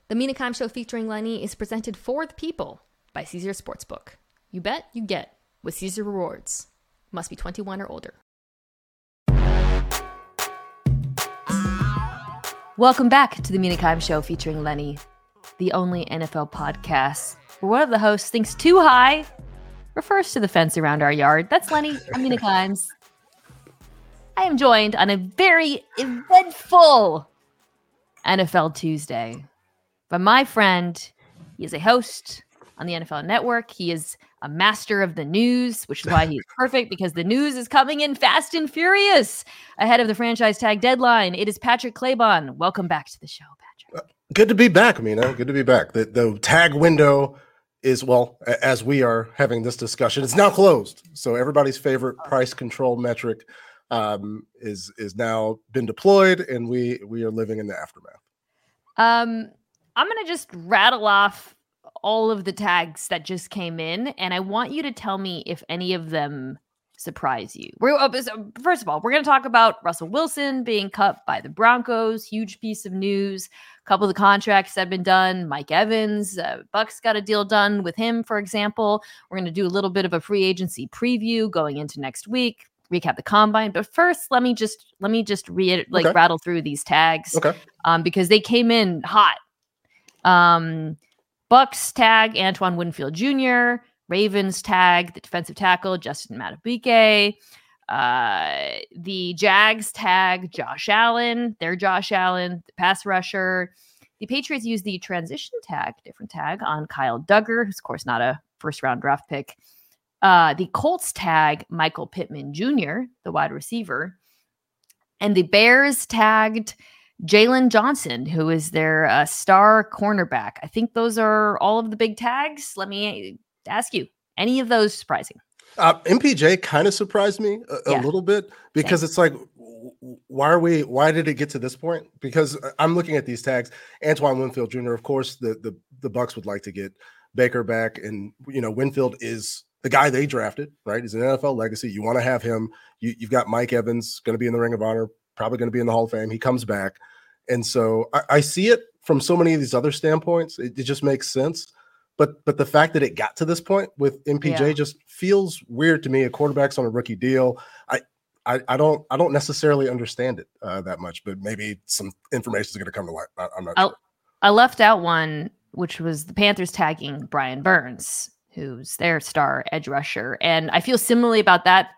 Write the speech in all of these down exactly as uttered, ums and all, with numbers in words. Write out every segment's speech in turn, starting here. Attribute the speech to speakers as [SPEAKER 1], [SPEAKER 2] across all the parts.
[SPEAKER 1] The Mina Kimes Show featuring Lenny is presented for the people by Caesar Sportsbook. You bet, you get with Caesar Rewards. Must be twenty-one or older. Welcome back to the Mina Kimes Show featuring Lenny, the only N F L podcast where one of the hosts thinks too high refers to the fence around our yard. That's Lenny. I'm Mina Kimes. I am joined on a very eventful N F L Tuesday by my friend. He is a host on the N F L Network. He is a master of the news, which is why he's perfect, because the news is coming in fast and furious ahead of the franchise tag deadline. It is Patrick Claybon. Welcome back to the show, Patrick.
[SPEAKER 2] Good to be back, Mina. Good to be back. The, the tag window is, well, as we are having this discussion, it's now closed. So everybody's favorite price control metric um, is is now been deployed, and we we are living in the aftermath.
[SPEAKER 1] Um. I'm going to just rattle off all of the tags that just came in, and I want you to tell me if any of them surprise you. We're, first of all, we're going to talk about Russell Wilson being cut by the Broncos. Huge piece of news. A couple of the contracts have been done. Mike Evans, uh, Bucks got a deal done with him, for example. We're going to do a little bit of a free agency preview going into next week. Recap the combine, but first, let me just let me just re- like okay. rattle through these tags,
[SPEAKER 2] okay.
[SPEAKER 1] um, because they came in hot. Um, Bucks tag Antoine Winfield Junior Ravens tag the defensive tackle Justin Madubuike. Uh, the Jags tag Josh Allen. They're Josh Allen, the pass rusher. The Patriots use the transition tag, different tag, on Kyle Duggar, who's of course not a first round draft pick. Uh, the Colts tag Michael Pittman Junior, the wide receiver, and the Bears tagged Jalen Johnson, who is their uh, star cornerback. I think those are all of the big tags. Let me ask you, any of those surprising?
[SPEAKER 2] Uh, M P J kind of surprised me a,
[SPEAKER 1] yeah.
[SPEAKER 2] a little bit because Same. It's like, why are we, why did it get to this point? Because I'm looking at these tags. Antoine Winfield Junior, of course, the, the, the Bucks would like to get Baker back. And, you know, Winfield is the guy they drafted, right? He's an N F L legacy. You want to have him. You, you've got Mike Evans going to be in the Ring of Honor, probably going to be in the Hall of Fame. He comes back. And so I, I see it from so many of these other standpoints. It, it just makes sense. But but the fact that it got to this point with M P J yeah. just feels weird to me. A quarterback's on a rookie deal. I I, I don't I don't necessarily understand it uh, that much, but maybe some information is going to come to light. I, I'm not
[SPEAKER 1] I,
[SPEAKER 2] sure.
[SPEAKER 1] I left out one, which was the Panthers tagging Brian Burns, who's their star edge rusher. And I feel similarly about that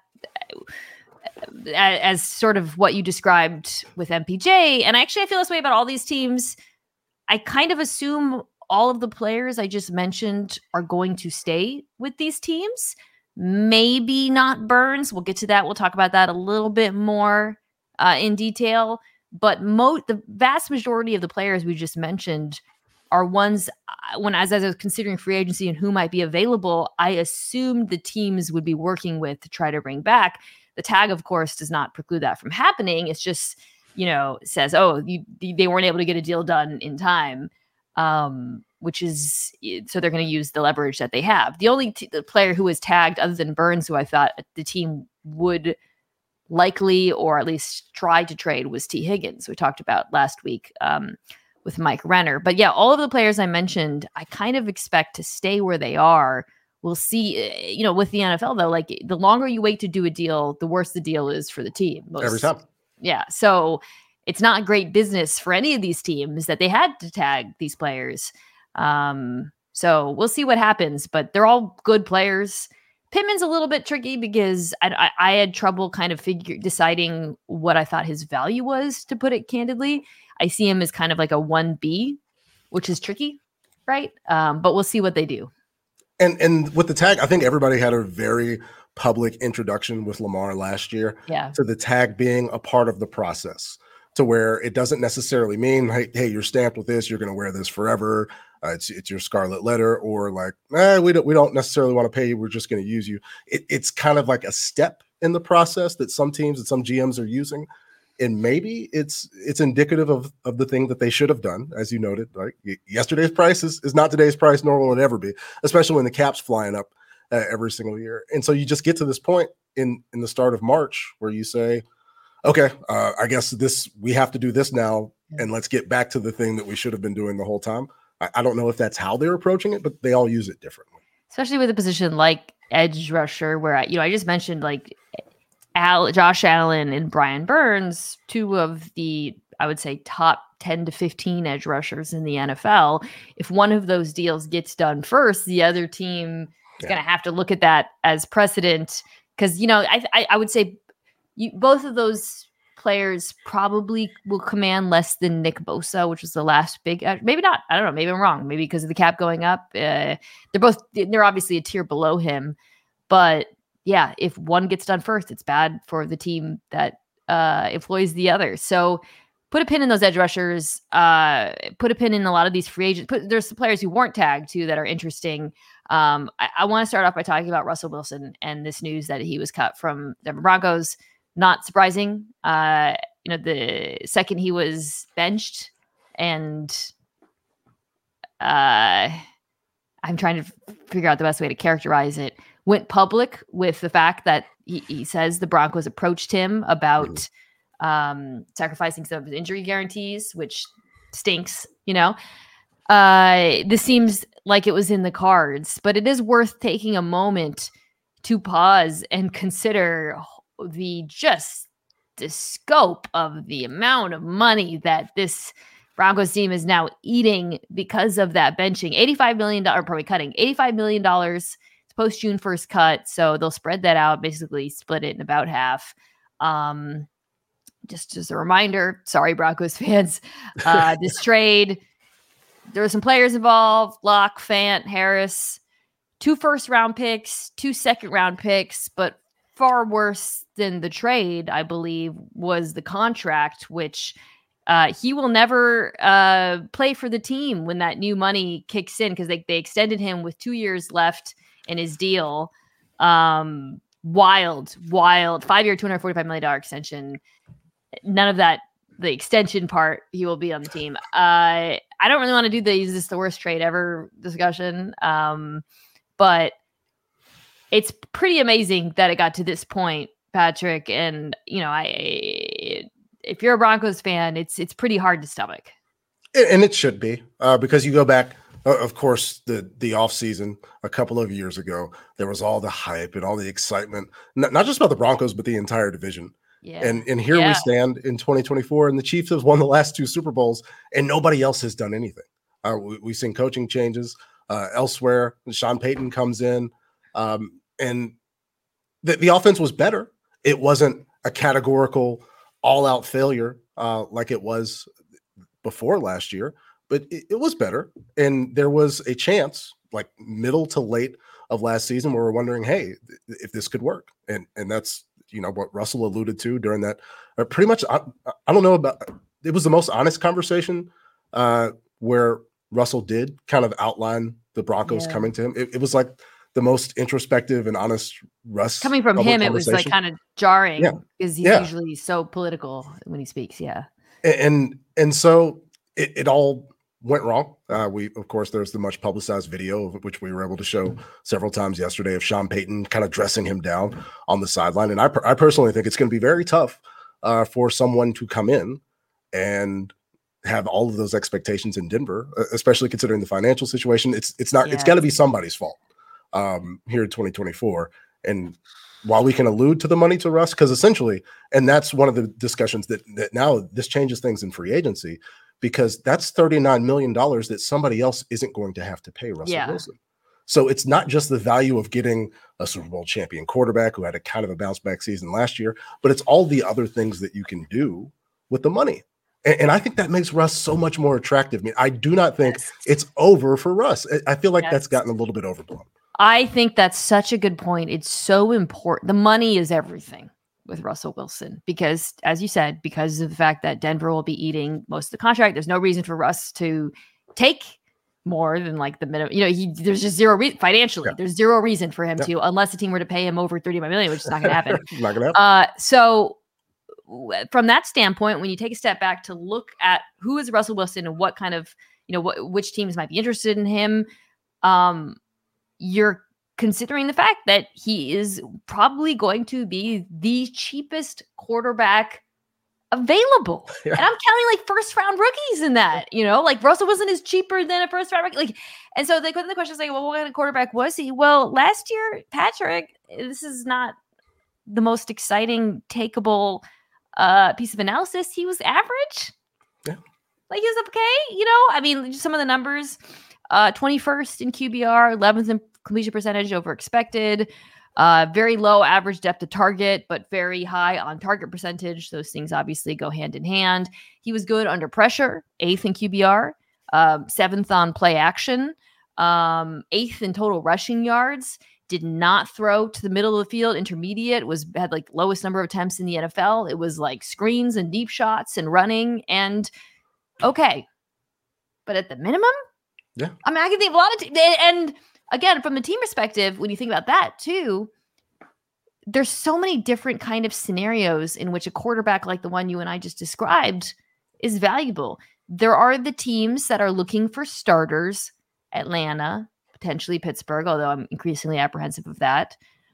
[SPEAKER 1] as sort of what you described with M P J. And actually, I feel this way about all these teams. I kind of assume all of the players I just mentioned are going to stay with these teams. Maybe not Burns. We'll get to that. We'll talk about that a little bit more uh, in detail. But mo- the vast majority of the players we just mentioned are ones, uh, when as, as I was considering free agency and who might be available, I assumed the teams would be working with to try to bring back. The tag, of course, does not preclude that from happening. It's just, you know, says, oh, you, they weren't able to get a deal done in time, um, which is, so they're going to use the leverage that they have. The only t- the player who was tagged other than Burns, who I thought the team would likely or at least try to trade, was T. Higgins, we talked about last week um, with Mike Renner. But yeah, all of the players I mentioned, I kind of expect to stay where they are. We'll see, you know, with the N F L, though, like the longer you wait to do a deal, the worse the deal is for the team. Most,
[SPEAKER 2] Every time.
[SPEAKER 1] Yeah. So it's not great business for any of these teams that they had to tag these players. Um, so we'll see what happens, but they're all good players. Pittman's a little bit tricky because I, I, I had trouble kind of figure deciding what I thought his value was, to put it candidly. I see him as kind of like a one B, which is tricky, right? Um, but we'll see what they do.
[SPEAKER 2] And and with the tag, I think everybody had a very public introduction with Lamar last year
[SPEAKER 1] yeah.
[SPEAKER 2] to the tag being a part of the process, to where it doesn't necessarily mean, hey, hey you're stamped with this, you're going to wear this forever. Uh, it's it's your scarlet letter, or like, eh, we don't we don't necessarily want to pay you. We're just going to use you. It, it's kind of like a step in the process that some teams and some G Ms are using. And maybe it's it's indicative of, of the thing that they should have done, as you noted. Right, yesterday's price is, is not today's price, nor will it ever be, especially when the cap's flying up uh, every single year. And so you just get to this point in in the start of March where you say, okay, uh, I guess this we have to do this now, and let's get back to the thing that we should have been doing the whole time. I, I don't know if that's how they're approaching it, but they all use it differently.
[SPEAKER 1] Especially with a position like edge rusher, where I, you know, I just mentioned like Al, Josh Allen and Brian Burns, two of the, I would say, top ten to fifteen edge rushers in the N F L. If one of those deals gets done first, the other team is yeah. going to have to look at that as precedent. Because, you know, I, I, I would say you, both of those players probably will command less than Nick Bosa, which was the last big, maybe not. I don't know. Maybe I'm wrong. Maybe because of the cap going up. Uh, they're both, they're obviously a tier below him. But yeah, if one gets done first, it's bad for the team that uh, employs the other. So put a pin in those edge rushers, uh, put a pin in a lot of these free agents. Put, there's some players who weren't tagged too that are interesting. Um, I, I want to start off by talking about Russell Wilson and this news that he was cut from Denver Broncos. Not surprising. Uh, you know, the second he was benched, and uh, I'm trying to figure out the best way to characterize it, went public with the fact that he, he says the Broncos approached him about um, sacrificing some of his injury guarantees, which stinks, you know. Uh, this seems like it was in the cards, but it is worth taking a moment to pause and consider the just the scope of the amount of money that this Broncos team is now eating because of that benching. eighty-five million dollars, or probably cutting eighty-five million dollars. It's post June first cut, so they'll spread that out, basically split it in about half. Um, just as a reminder, sorry, Broncos fans, uh, this trade, there were some players involved: Locke, Fant, Harris, two first round picks, two second round picks, but far worse than the trade, I believe, was the contract, which uh, he will never uh, play for the team when that new money kicks in, because they, they extended him with two years left in his deal. Um, wild, wild, five-year, two hundred forty-five million dollars extension. None of that, the extension part, he will be on the team. Uh, I don't really want to do the is this the worst trade ever discussion, um, but it's pretty amazing that it got to this point, Patrick. And, you know, I if you're a Broncos fan, it's it's pretty hard to stomach.
[SPEAKER 2] And it should be, uh, because you go back, uh, of course, the the offseason a couple of years ago, there was all the hype and all the excitement, not, not just about the Broncos, but the entire division. Yeah. And and here yeah. we stand in twenty twenty-four, and the Chiefs have won the last two Super Bowls, and nobody else has done anything. Uh, we, we've seen coaching changes uh, elsewhere. Sean Payton comes in, um, and the, the offense was better. It wasn't a categorical all-out failure uh, like it was before last year, but it, it was better. And there was a chance, like middle to late of last season, where we're wondering, hey, if this could work. And and that's, you know, what Russell alluded to during that. Uh, pretty much, I, I don't know about, it was the most honest conversation uh, where Russell did kind of outline the Broncos yeah. coming to him. It, it was like the most introspective and honest Russ.
[SPEAKER 1] Coming from him, it was like kind of jarring
[SPEAKER 2] yeah.
[SPEAKER 1] because he's
[SPEAKER 2] yeah.
[SPEAKER 1] usually so political when he speaks. Yeah.
[SPEAKER 2] And, and, and so it, it all went wrong. Uh, we, of course, there's the much publicized video of which we were able to show several times yesterday of Sean Payton kind of dressing him down on the sideline. And I, per- I personally think it's going to be very tough uh, for someone to come in and have all of those expectations in Denver, especially considering the financial situation. It's it's not. Yeah. It's got to be somebody's fault um, here in twenty twenty-four. And while we can allude to the money to Russ, because essentially, and that's one of the discussions that that now this changes things in free agency, because that's thirty-nine million dollars that somebody else isn't going to have to pay Russell yeah. Wilson. So it's not just the value of getting a Super Bowl champion quarterback who had a kind of a bounce back season last year, but it's all the other things that you can do with the money. And, and I think that makes Russ so much more attractive. I mean, I do not think yes. it's over for Russ. I feel like yes. that's gotten a little bit overblown.
[SPEAKER 1] I think that's such a good point. It's so important. The money is everything with Russell Wilson, because as you said, because of the fact that Denver will be eating most of the contract, there's no reason for Russ to take more than like the minimum. You know, he, there's just zero reason financially. Yeah. There's zero reason for him yeah. to, unless the team were to pay him over thirty-five million, which is not going to happen.
[SPEAKER 2] not going to happen.
[SPEAKER 1] Uh, so from that standpoint, when you take a step back to look at who is Russell Wilson and what kind of, you know, what, which teams might be interested in him, um, you're considering the fact that he is probably going to be the cheapest quarterback available.
[SPEAKER 2] Yeah.
[SPEAKER 1] And I'm counting like first round rookies in that, you know, like Russell Wilson is cheaper than a first round rookie. Like, and so they, the question is like, well, what kind of quarterback was he? Well, last year, Patrick, this is not the most exciting, takeable uh, piece of analysis. He was average.
[SPEAKER 2] Yeah.
[SPEAKER 1] Like he was okay, you know? I mean, just some of the numbers, uh, twenty-first in Q B R, eleventh in completion percentage over expected. Uh, very low average depth of target, but very high on target percentage. Those things obviously go hand in hand. He was good under pressure, eighth in Q B R, um, seventh on play action, um, eighth in total rushing yards. Did not throw to the middle of the field. Intermediate was had like lowest number of attempts in the N F L. It was like screens and deep shots and running and okay, but at the minimum,
[SPEAKER 2] yeah.
[SPEAKER 1] I mean, I can think of a lot of t- and. Again, from the team perspective, when you think about that too, there's so many different kind of scenarios in which a quarterback like the one you and I just described is valuable. There are the teams that are looking for starters, Atlanta, potentially Pittsburgh, although I'm increasingly apprehensive of that.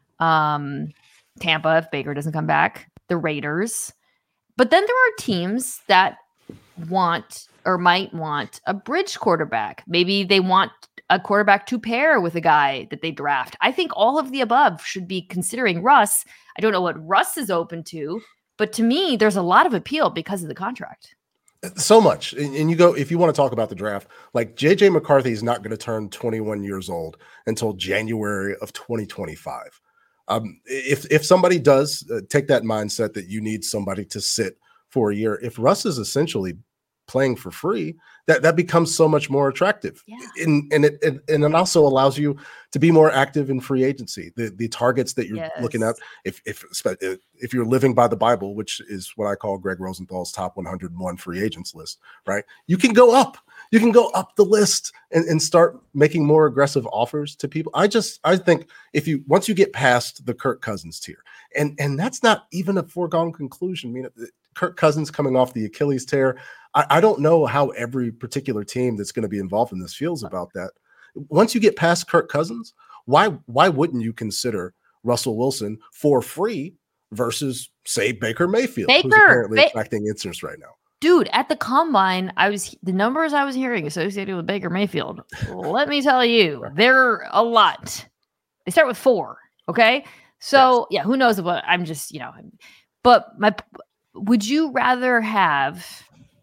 [SPEAKER 1] Um, Tampa, if Baker doesn't come back, the Raiders. But then there are teams that want or might want a bridge quarterback. Maybe they want a quarterback to pair with a guy that they draft. I think all of the above should be considering Russ. I don't know what Russ is open to, but to me, there's a lot of appeal because of the contract.
[SPEAKER 2] So much. And, and you go, if you want to talk about the draft, like J J McCarthy is not going to turn twenty-one years old until January of twenty twenty-five. Um, if, if somebody does uh, take that mindset that you need somebody to sit for a year, if Russ is essentially playing for free, that that becomes so much more attractive.
[SPEAKER 1] Yeah.
[SPEAKER 2] and and it and, and it also allows you to be more active in free agency. The the targets that you're
[SPEAKER 1] Yes.
[SPEAKER 2] looking at, if if if you're living by the Bible, which is what I call Greg Rosenthal's top one hundred one free agents list, right? You can go up, you can go up the list and, and start making more aggressive offers to people. I just I think if you once you get past the Kirk Cousins tier, and and that's not even a foregone conclusion. I mean, Kirk Cousins coming off the Achilles tear. I don't know how every particular team that's going to be involved in this feels about that. Once you get past Kirk Cousins, why why wouldn't you consider Russell Wilson for free versus, say, Baker Mayfield,
[SPEAKER 1] Baker,
[SPEAKER 2] who's apparently
[SPEAKER 1] ba-
[SPEAKER 2] attracting interest right now?
[SPEAKER 1] Dude, at the combine, I was the numbers I was hearing associated with Baker Mayfield. Let me tell you, they're a lot. They start with four. Okay, so yes. yeah, who knows what? I'm just you know, but my would you rather have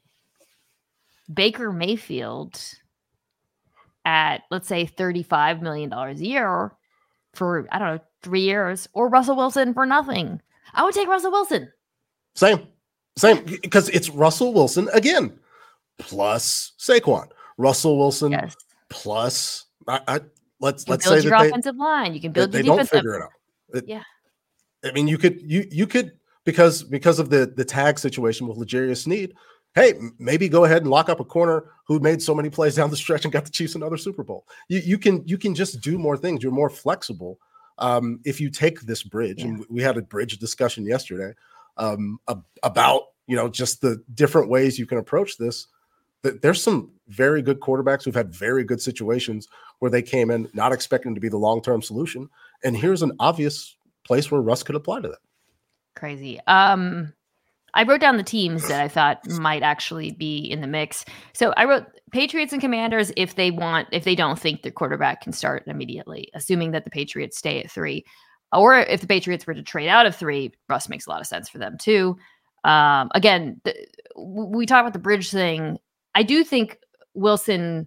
[SPEAKER 1] Baker Mayfield at, let's say, thirty-five million dollars a year for, I don't know, three years, or Russell Wilson for nothing? I would take Russell Wilson.
[SPEAKER 2] Same. Same. Because it's Russell Wilson again, plus Saquon. Russell Wilson
[SPEAKER 1] yes.
[SPEAKER 2] plus, I, I, let's, let's
[SPEAKER 1] build
[SPEAKER 2] say
[SPEAKER 1] your
[SPEAKER 2] that
[SPEAKER 1] offensive
[SPEAKER 2] they,
[SPEAKER 1] line. You can build
[SPEAKER 2] they,
[SPEAKER 1] your
[SPEAKER 2] they
[SPEAKER 1] defensive.
[SPEAKER 2] don't figure it out. It,
[SPEAKER 1] yeah.
[SPEAKER 2] I mean, you could, you, you could, because, because of the, the tag situation with L'Jarius Sneed, hey, maybe go ahead and lock up a corner who made so many plays down the stretch and got the Chiefs another Super Bowl. You, you can you can just do more things. You're more flexible um, if you take this bridge. Yeah. And we had a bridge discussion yesterday um, about you know just the different ways you can approach this. There's some very good quarterbacks who've had very good situations where they came in not expecting to be the long-term solution, and here's an obvious place where Russ could apply to that.
[SPEAKER 1] Crazy. Um. I wrote down the teams that I thought might actually be in the mix. So I wrote Patriots and Commanders if they want, if they don't think their quarterback can start immediately, assuming that the Patriots stay at three. Or if the Patriots were to trade out of three, Russ makes a lot of sense for them too. Um, again, the, we talk about the bridge thing. I do think Wilson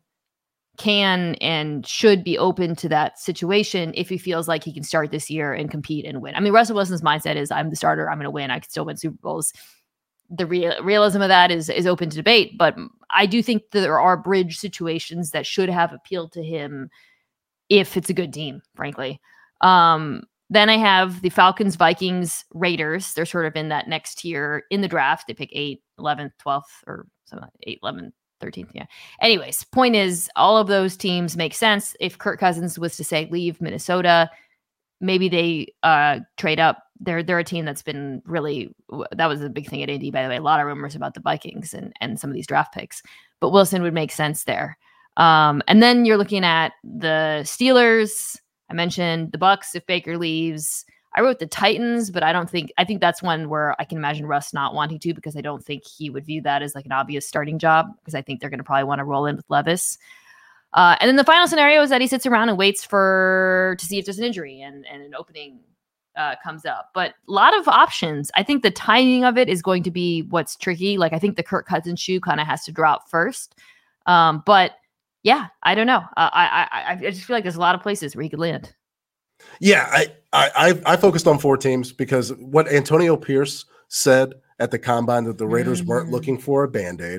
[SPEAKER 1] can and should be open to that situation if he feels like he can start this year and compete and win. I mean, Russell Wilson's mindset is I'm the starter. I'm going to win. I can still win Super Bowls. The real realism of that is, is open to debate, but I do think that there are bridge situations that should have appealed to him if it's a good team, frankly. Um, then I have the Falcons, Vikings, Raiders. They're sort of in that next tier in the draft. They pick eight, eleventh, twelfth, or something like eight, eleven, thirteenth. Yeah. Anyways, point is all of those teams make sense. If Kirk Cousins was to say leave Minnesota, maybe they uh, trade up. They're they're a team that's been really, that was a big thing at Indy, by the way. A lot of rumors about the Vikings and, and some of these draft picks. But Wilson would make sense there. Um, and then you're looking at the Steelers. I mentioned the Bucks if Baker leaves. I wrote the Titans, but I don't think, I think that's one where I can imagine Russ not wanting to, because I don't think he would view that as like an obvious starting job, because I think they're going to probably want to roll in with Levis. Uh, and then the final scenario is that he sits around and waits for, to see if there's an injury and, and an opening uh, comes up. But a lot of options. I think the timing of it is going to be what's tricky. Like, I think the Kirk Cousins shoe kind of has to drop first. Um, but yeah, I don't know. Uh, I, I, I just feel like there's a lot of places where he could land.
[SPEAKER 2] Yeah, I, I I focused on four teams because what Antonio Pierce said at the combine, that the Raiders mm-hmm. weren't looking for a Band-Aid.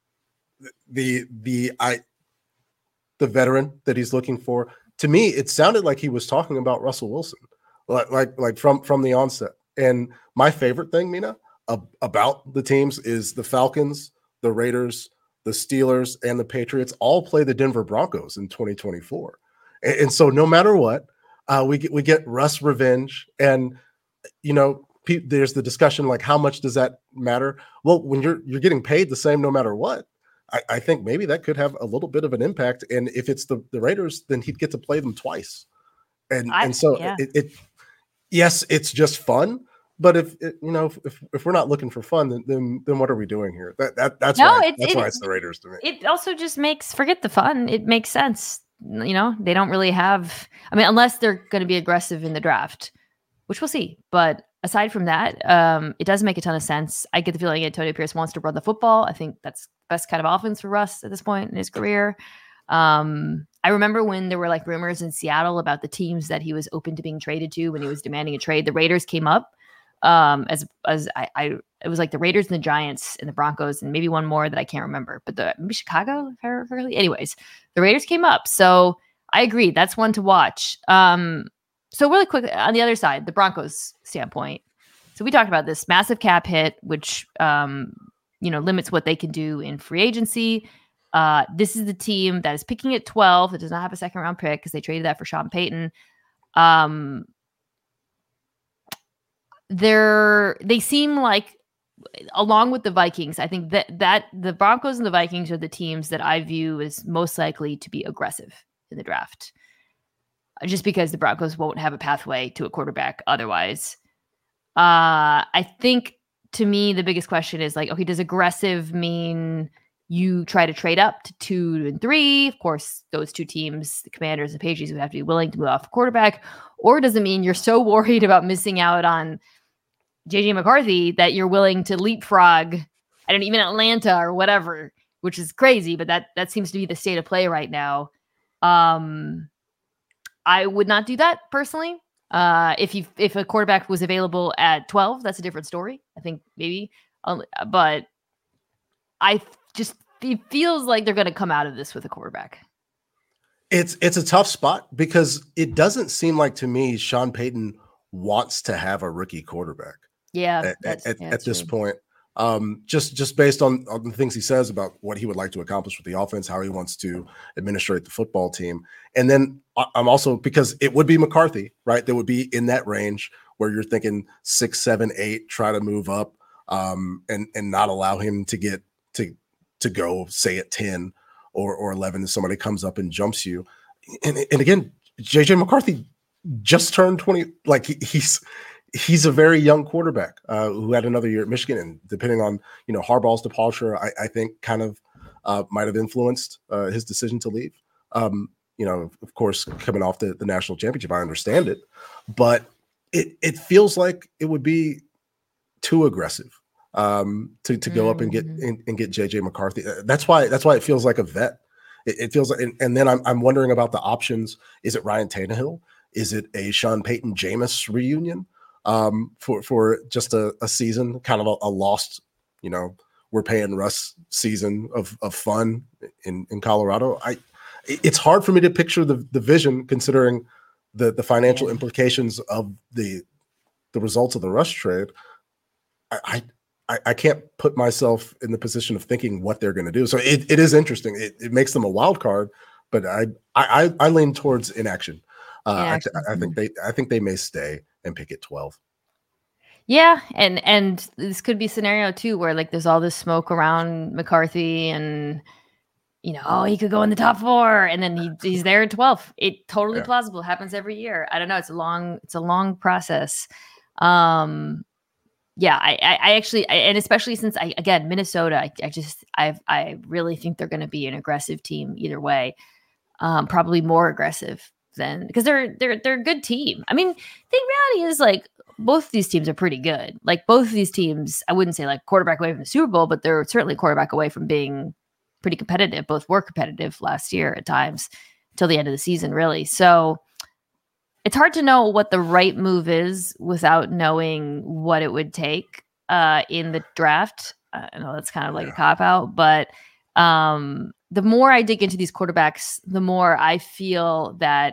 [SPEAKER 2] The the I the veteran that he's looking for. To me, it sounded like he was talking about Russell Wilson, like like, like from from the onset. And my favorite thing, Mina, uh, about the teams is the Falcons, the Raiders, the Steelers, and the Patriots all play the Denver Broncos in twenty twenty-four. And, and so no matter what, Uh, we get we get Russ revenge, and you know pe- there's the discussion like how much does that matter? Well, when you're you're getting paid the same no matter what, I, I think maybe that could have a little bit of an impact. And if it's the, the Raiders, then he'd get to play them twice, and I, and so yeah. it, it yes, it's just fun. But if it, you know if if we're not looking for fun, then then, then what are we doing here? That that that's no, why that's it, why it's the Raiders to me.
[SPEAKER 1] It also just makes forget the fun. It makes sense. You know, they don't really have, I mean, unless they're going to be aggressive in the draft, which we'll see. But aside from that, um, it does make a ton of sense. I get the feeling Antonio Pierce wants to run the football. I think that's the best kind of offense for Russ at this point in his career. Um, I remember when there were like rumors in Seattle about the teams that he was open to being traded to when he was demanding a trade. The Raiders came up um, as, as I, I, it was like the Raiders and the Giants and the Broncos and maybe one more that I can't remember, but the maybe Chicago, if I remember correctly. Anyways, the Raiders came up. So I agree. That's one to watch. Um, so really quick on the other side, the Broncos standpoint. So we talked about this massive cap hit, which, um, you know, limits what they can do in free agency. Uh, this is the team that is picking at twelve. It does not have a second round pick because they traded that for Sean Payton. Um, they're, they seem like, along with the Vikings, I think that that the Broncos and the Vikings are the teams that I view as most likely to be aggressive in the draft, just because the Broncos won't have a pathway to a quarterback otherwise. Uh, I think to me, the biggest question is like, okay, does aggressive mean you try to trade up to two and three? Of course, those two teams, the Commanders and Patriots, would have to be willing to move off a quarterback. Or does it mean you're so worried about missing out on J J McCarthy that you're willing to leapfrog, I don't even Atlanta or whatever, which is crazy, but that that seems to be the state of play right now. Um, I would not do that personally. Uh, if you if a quarterback was available at twelve, that's a different story. I think maybe, but I just it feels like they're going to come out of this with a quarterback.
[SPEAKER 2] It's it's a tough spot because it doesn't seem like to me Sean Payton wants to have a rookie quarterback.
[SPEAKER 1] Yeah,
[SPEAKER 2] at, at,
[SPEAKER 1] yeah,
[SPEAKER 2] at this
[SPEAKER 1] true.
[SPEAKER 2] point, um, just just based on, on the things he says about what he would like to accomplish with the offense, how he wants to administrate the football team, and then I'm also because it would be McCarthy, right? That would be in that range where you're thinking six, seven, eight, try to move up, um, and and not allow him to get to to go say at ten or or eleven if somebody comes up and jumps you, and and again, J J McCarthy just turned twenty, like he, he's. He's a very young quarterback uh, who had another year at Michigan, and depending on you know Harbaugh's departure, I, I think kind of uh, might have influenced uh, his decision to leave. Um, you know, of course, coming off the, the national championship, I understand it, but it it feels like it would be too aggressive um, to to go mm-hmm. up and get and, and get J J McCarthy. That's why that's why it feels like a vet. It, it feels like, and, and then I'm I'm wondering about the options. Is it Ryan Tannehill? Is it a Sean Payton Jameis reunion? Um, for for just a, a season, kind of a, a lost, you know, we're paying Russ season of of fun in, in Colorado. I it's hard for me to picture the the vision considering the the financial yeah. implications of the the results of the Russ trade. I I, I can't put myself in the position of thinking what they're going to do. So it, it is interesting. It, it makes them a wild card, but I I I lean towards inaction. Uh, I, I think they I think they may stay and pick at twelve.
[SPEAKER 1] Yeah, and and this could be a scenario too where like there's all this smoke around McCarthy, and you know, oh, he could go in the top four, and then he, he's there at twelve. It totally
[SPEAKER 2] Yeah.
[SPEAKER 1] plausible. Happens every year. I don't know. It's a long, it's a long process. Um, yeah, I, I, I actually, I, and especially since I, again, Minnesota, I, I just, I, I really think they're going to be an aggressive team either way. Um, probably more aggressive than because they're, they're, they're a good team. I mean, the reality is like both of these teams are pretty good. Like both of these teams, I wouldn't say like quarterback away from the Super Bowl, but they're certainly quarterback away from being pretty competitive. Both were competitive last year at times till the end of the season, really. So it's hard to know what the right move is without knowing what it would take uh, in the draft. I know that's kind of like yeah. a cop out, but um, the more I dig into these quarterbacks, the more I feel that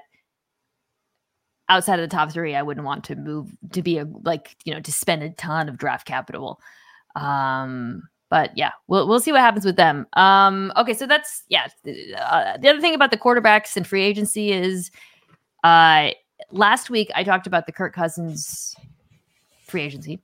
[SPEAKER 1] outside of the top three, I wouldn't want to move to be a like you know to spend a ton of draft capital. Um, but yeah, we'll we'll see what happens with them. Um, okay, so that's yeah. Uh, the other thing about the quarterbacks and free agency is, uh. Last week, I talked about the Kirk Cousins free agency,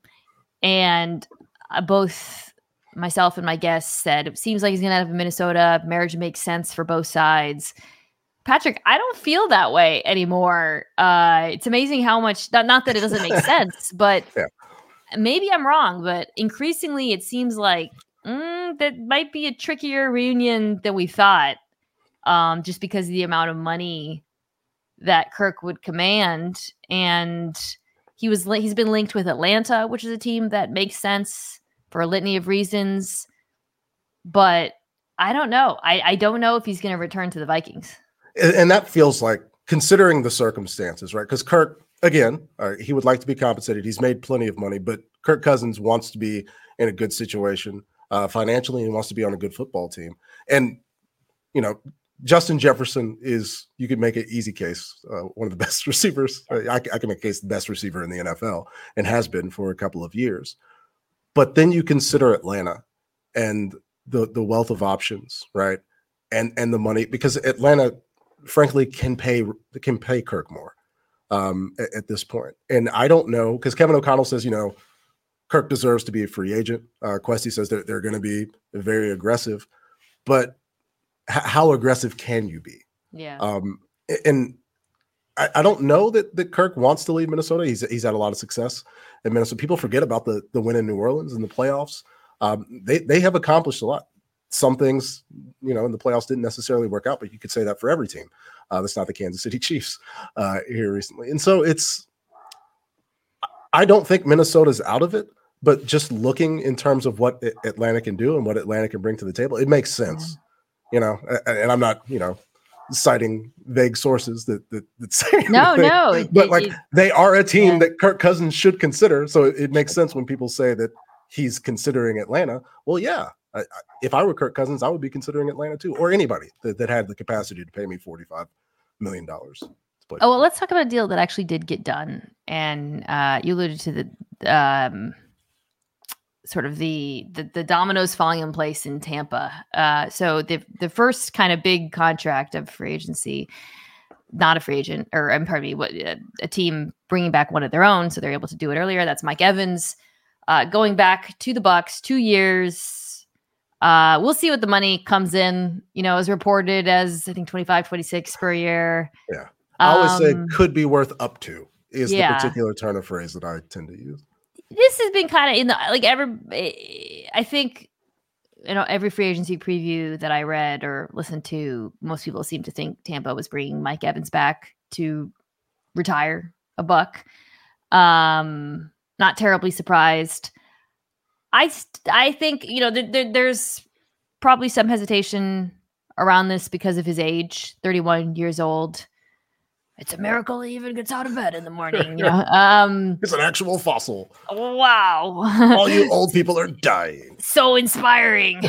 [SPEAKER 1] and uh, both myself and my guests said it seems like he's going to have a Minnesota. Marriage makes sense for both sides. Patrick, I don't feel that way anymore. Uh, it's amazing how much, not, not that it doesn't make sense, but yeah. maybe I'm wrong, but increasingly it seems like mm, that might be a trickier reunion than we thought, um, just because of the amount of money that Kirk would command. And he was, he's been linked with Atlanta, which is a team that makes sense for a litany of reasons, but I don't know. I, I don't know if he's going to return to the Vikings.
[SPEAKER 2] And that feels like, considering the circumstances, right? Because Kirk, again, uh, he would like to be compensated. He's made plenty of money, but Kirk Cousins wants to be in a good situation uh, financially, and he wants to be on a good football team. And, you know, Justin Jefferson is, you could make an easy case, uh, one of the best receivers. I, I can make a case the best receiver in the N F L and has been for a couple of years. But then you consider Atlanta and the the wealth of options, right? And and the money, because Atlanta, frankly, can pay can pay Kirk more um, at, at this point. And I don't know, because Kevin O'Connell says, you know, Kirk deserves to be a free agent. Uh, Questy says that they're going to be very aggressive, but how aggressive can you be?
[SPEAKER 1] Yeah.
[SPEAKER 2] Um, and I, I don't know that, that Kirk wants to leave Minnesota. He's he's had a lot of success in Minnesota. People forget about the the win in New Orleans and the playoffs. Um, they they have accomplished a lot. Some things, you know, in the playoffs didn't necessarily work out, but you could say that for every team. Uh, that's not the Kansas City Chiefs uh, here recently. And so it's, I don't think Minnesota's out of it, but just looking in terms of what Atlanta can do and what Atlanta can bring to the table, it makes sense. Yeah. You know, and I'm not, you know, citing vague sources that that, that say
[SPEAKER 1] no, anything, no,
[SPEAKER 2] but
[SPEAKER 1] it,
[SPEAKER 2] like
[SPEAKER 1] it,
[SPEAKER 2] they are a team
[SPEAKER 1] yeah.
[SPEAKER 2] that Kirk Cousins should consider. So it, it makes sense when people say that he's considering Atlanta. Well, yeah, I, I, if I were Kirk Cousins, I would be considering Atlanta too, or anody that, that had the capacity to pay me forty-five million dollars.
[SPEAKER 1] Oh, well, let's talk about a deal that actually did get done, and uh, you alluded to the. Um, sort of the, the the dominoes falling in place in Tampa. Uh, so the the first kind of big contract of free agency, not a free agent, or I'm pardon me, what a, a team bringing back one of their own, so they're able to do it earlier. That's Mike Evans, uh, going back to the Bucs, two years. Uh, we'll see what the money comes in. You know, as reported as I think twenty-five, twenty-six per year.
[SPEAKER 2] Yeah, I always um, say could be worth up to is
[SPEAKER 1] yeah.
[SPEAKER 2] the particular turn of phrase that I tend to use.
[SPEAKER 1] This has been kind of in the, like every, I think, you know, every free agency preview that I read or listened to, most people seem to think Tampa was bringing Mike Evans back to retire a buck. Um, not terribly surprised. I, I think, you know, there, there, there's probably some hesitation around this because of his age, thirty-one years old. It's a miracle he even gets out of bed in the morning. You know? um,
[SPEAKER 2] it's an actual fossil.
[SPEAKER 1] Wow.
[SPEAKER 2] All you old people are dying.
[SPEAKER 1] So inspiring.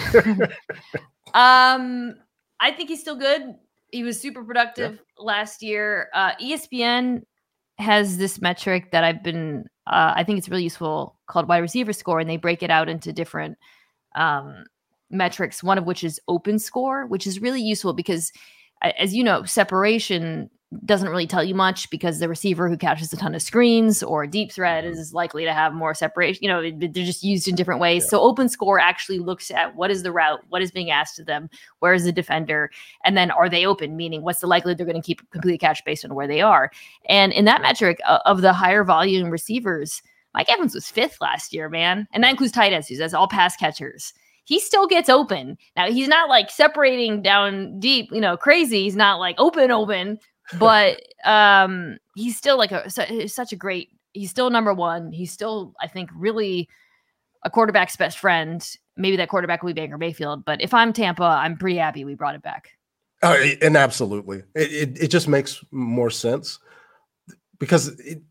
[SPEAKER 1] um, I think he's still good. He was super productive yeah. last year. Uh, E S P N has this metric that I've been, uh, I think it's really useful, called wide receiver score. And they break it out into different um, metrics, one of which is open score, which is really useful because, as you know, separation doesn't really tell you much because the receiver who catches a ton of screens or a deep threat is likely to have more separation. You know, they're just used in different ways. Yeah. So Open Score actually looks at what is the route, what is being asked of them, where is the defender, and then are they open, meaning what's the likelihood they're going to keep complete catch based on where they are. And in that metric uh, of the higher volume receivers, Mike Evans was fifth last year, man. And that includes tight ends, that's all pass catchers. He still gets open. Now, he's not like separating down deep, you know, crazy. He's not like open, open, but um, he's still like a, such a great, he's still number one. He's still, I think, really a quarterback's best friend. Maybe that quarterback will be Baker Mayfield, but if I'm Tampa, I'm pretty happy we brought it back.
[SPEAKER 2] Uh, and absolutely. It, it, it just makes more sense because it,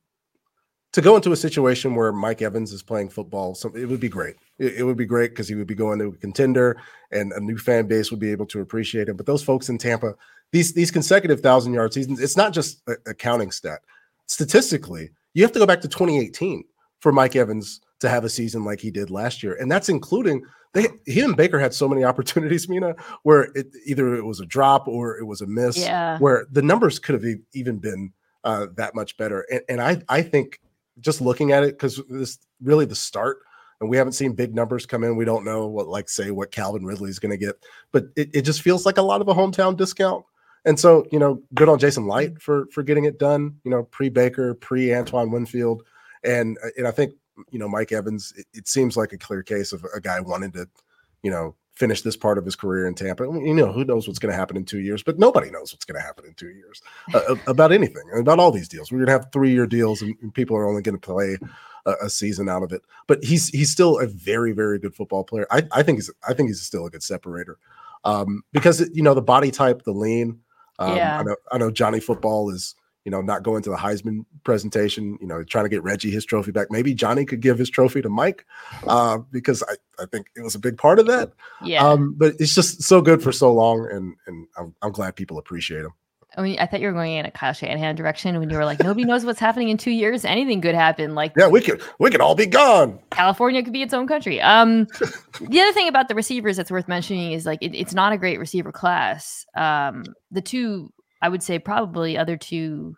[SPEAKER 2] to go into a situation where Mike Evans is playing football, so it would be great. It, it would be great because he would be going to a contender and a new fan base would be able to appreciate him. But those folks in Tampa, these these consecutive thousand yard seasons, it's not just a, a counting stat. Statistically, you have to go back to twenty eighteen for Mike Evans to have a season like he did last year. And that's including they he and Baker had so many opportunities, Mina, where it either it was a drop or it was a miss,
[SPEAKER 1] yeah.
[SPEAKER 2] where the numbers could have even been uh, that much better. And, and I I think just looking at it, because this really the start, and we haven't seen big numbers come in. We don't know what, like, say, what Calvin Ridley is going to get, but it, it just feels like a lot of a hometown discount. And so, you know, good on Jason Light for for getting it done, you know, pre-Baker, pre-Antoine Winfield. And, and I think, you know, Mike Evans, it, it seems like a clear case of a guy wanting to, you know, finish this part of his career in Tampa. You know, who knows what's going to happen in two years, but nobody knows what's going to happen in two years uh, about anything, about all these deals. We're going to have three-year deals, and, and people are only going to play a, a season out of it. But he's he's still a very, very good football player. I, I think he's I think he's still a good separator um, because, you know, the body type, the lean. Um,
[SPEAKER 1] yeah.
[SPEAKER 2] I know I know Johnny Football is, you know, not going to the Heisman presentation, you know, trying to get Reggie his trophy back. Maybe Johnny could give his trophy to Mike uh, because I, I think it was a big part of that.
[SPEAKER 1] Yeah.
[SPEAKER 2] Um, but it's just so good for so long, and and I'm, I'm glad people appreciate him.
[SPEAKER 1] I mean, I thought you were going in a Kyle Shanahan direction when you were like, nobody knows what's happening in two years. Anything could happen. Like,
[SPEAKER 2] yeah, we could we could all be gone.
[SPEAKER 1] California could be its own country. Um, the other thing about the receivers that's worth mentioning is like it, it's not a great receiver class. Um, the two, I would say, probably other two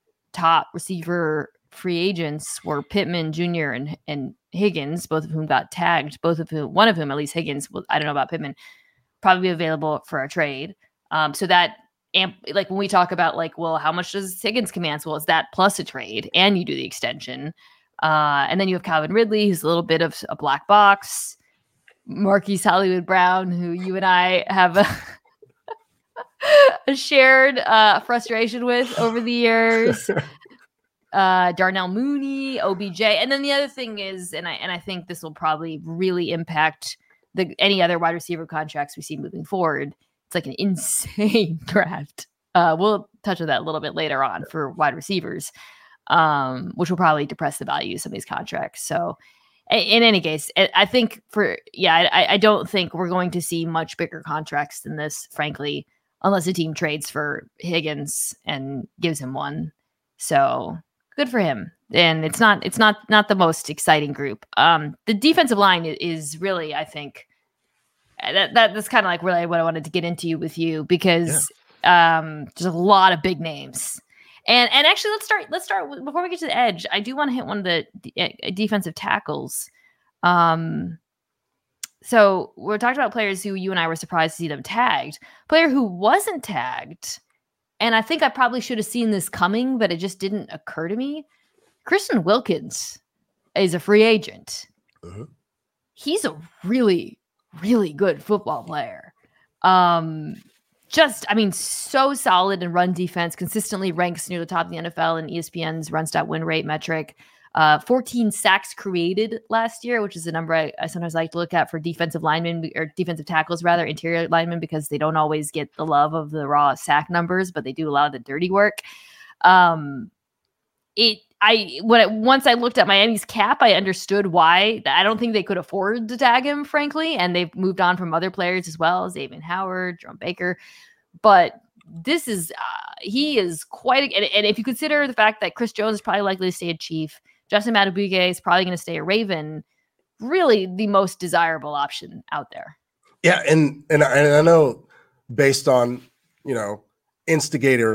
[SPEAKER 1] top receiver free agents were Pittman Junior and and Higgins, both of whom got tagged. Both of whom, one of whom, at least Higgins, well, I don't know about Pittman, probably available for a trade. Um, so that. Amp, like when we talk about like, well, how much does Higgins command? Well, it's that plus a trade, and you do the extension. Uh, and then you have Calvin Ridley, who's a little bit of a black box. Marquise Hollywood Brown, who you and I have a, a shared uh, frustration with over the years. Uh, Darnell Mooney, O B J. And then the other thing is, and I and I think this will probably really impact the any other wide receiver contracts we see moving forward. It's like an insane draft. Uh, we'll touch on that a little bit later on for wide receivers, um, which will probably depress the value of some of these contracts. So in any case, I think for, yeah, I, I don't think we're going to see much bigger contracts than this, frankly, unless a team trades for Higgins and gives him one. So good for him. And it's not, it's not, not the most exciting group. Um, the defensive line is really, I think, That, that that's kind of like really what I wanted to get into with you because yeah. um, there's a lot of big names, and and actually let's start let's start with, before we get to the edge. I do want to hit one of the d- defensive tackles. Um, so we're talking about players who you and I were surprised to see them tagged. Player who wasn't tagged, and I think I probably should have seen this coming, but it just didn't occur to me. Christian Wilkins is a free agent. Uh-huh. He's a really really good football player. Um, just, I mean, so solid in run defense, consistently ranks near the top of the N F L in E S P N's run stat win rate metric. Uh, fourteen sacks created last year, which is a number I, I sometimes like to look at for defensive linemen or defensive tackles, rather interior linemen, because they don't always get the love of the raw sack numbers, but they do a lot of the dirty work. Um, it, I when it, once I looked at Miami's cap, I understood why. I don't think they could afford to tag him, frankly, and they've moved on from other players as well, Xavier Howard, Jerome Baker. But this is uh, he is quite. A, and, and if you consider the fact that Chris Jones is probably likely to stay a Chief, Justin Madubuike is probably going to stay a Raven, really the most desirable option out there.
[SPEAKER 2] Yeah, and and I, and I know based on you know instigator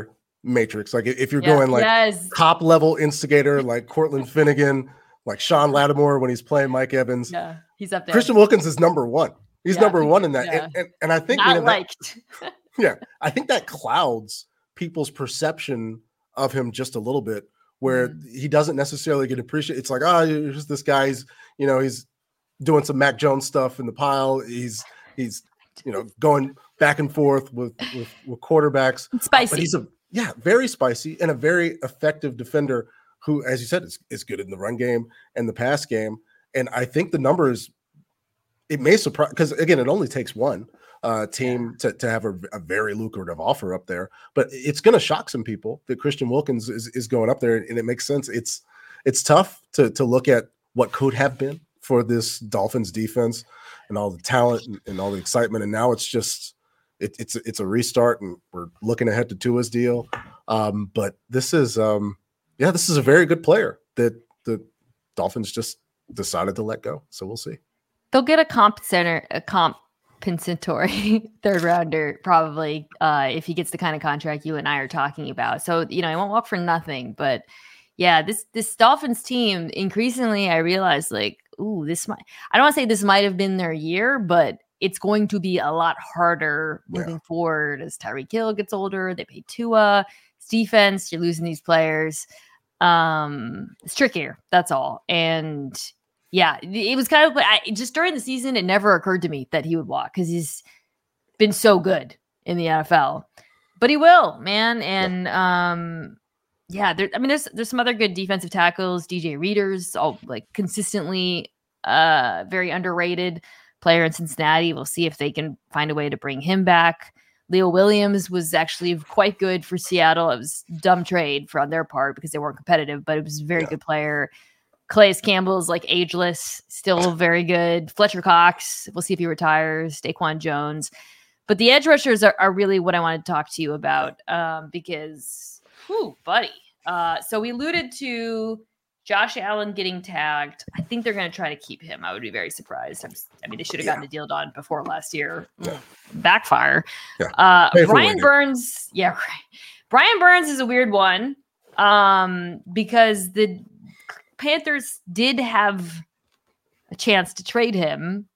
[SPEAKER 2] matrix. Like if you're
[SPEAKER 1] yeah.
[SPEAKER 2] going like
[SPEAKER 1] yes.
[SPEAKER 2] top level instigator, like Cortland Finnegan, like Sean Lattimore when he's playing Mike Evans.
[SPEAKER 1] Yeah, he's up there.
[SPEAKER 2] Christian Wilkins is number one. He's
[SPEAKER 1] yeah,
[SPEAKER 2] number one in that.
[SPEAKER 1] Yeah.
[SPEAKER 2] And, and, and I think
[SPEAKER 1] not
[SPEAKER 2] you know,
[SPEAKER 1] liked.
[SPEAKER 2] That, yeah, I think that clouds people's perception of him just a little bit, where mm. he doesn't necessarily get appreciated. It's like, oh, here's this guy's, you know, he's doing some Mac Jones stuff in the pile. He's he's you know going back and forth with with, with quarterbacks.
[SPEAKER 1] Spicy.
[SPEAKER 2] But he's a yeah, very spicy and a very effective defender who, as you said, is, is good in the run game and the pass game. And I think the numbers, it may surprise, because again, it only takes one uh, team yeah. to, to have a, a very lucrative offer up there. But it's going to shock some people that Christian Wilkins is, is going up there, and it makes sense. It's it's tough to to look at what could have been for this Dolphins defense and all the talent and, and all the excitement, and now it's just it, it's it's a restart, and we're looking ahead to Tua's deal. Um, but this is um, yeah, this is a very good player that the Dolphins just decided to let go. So we'll see.
[SPEAKER 1] They'll get a comp center, a compensatory third rounder probably uh, if he gets the kind of contract you and I are talking about. So you know, he won't walk for nothing. But yeah, this this Dolphins team, increasingly I realize like, ooh, this might. I don't want to say this might have been their year, but it's going to be a lot harder moving yeah. forward as Tyreek Hill gets older. They pay Tua. It's defense. You're losing these players. Um, it's trickier. That's all. And yeah, it was kind of I, just during the season, it never occurred to me that he would walk because he's been so good in the N F L. But he will, man. And yeah. um, yeah, there, I mean, there's there's some other good defensive tackles. D J Reader's all like consistently uh very underrated player in Cincinnati. We'll see if they can find a way to bring him back. Leo Williams was actually quite good for Seattle. It was a dumb trade for on their part because they weren't competitive, but it was a very yeah. good player. Calais Campbell's like ageless, still very good. Fletcher Cox, we'll see if he retires. Daquan Jones. But the edge rushers are, are really what I wanted to talk to you about um, because, whew, buddy. Uh, so we alluded to Josh Allen getting tagged. I think they're going to try to keep him. I would be very surprised. I'm just, I mean, they should have gotten yeah. the deal done before last year. Yeah. Backfire. Yeah. Uh, Brian Burns. Yeah. Right. Brian Burns is a weird one um, because the Panthers did have a chance to trade him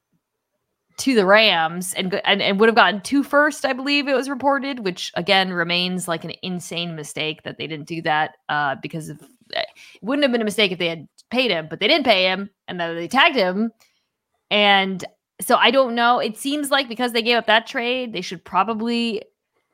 [SPEAKER 1] to the Rams and, and and would have gotten two first, I believe it was reported, which again remains like an insane mistake that they didn't do that uh, because of it wouldn't have been a mistake if they had paid him, but they didn't pay him and then they tagged him. And so I don't know. It seems like because they gave up that trade, they should probably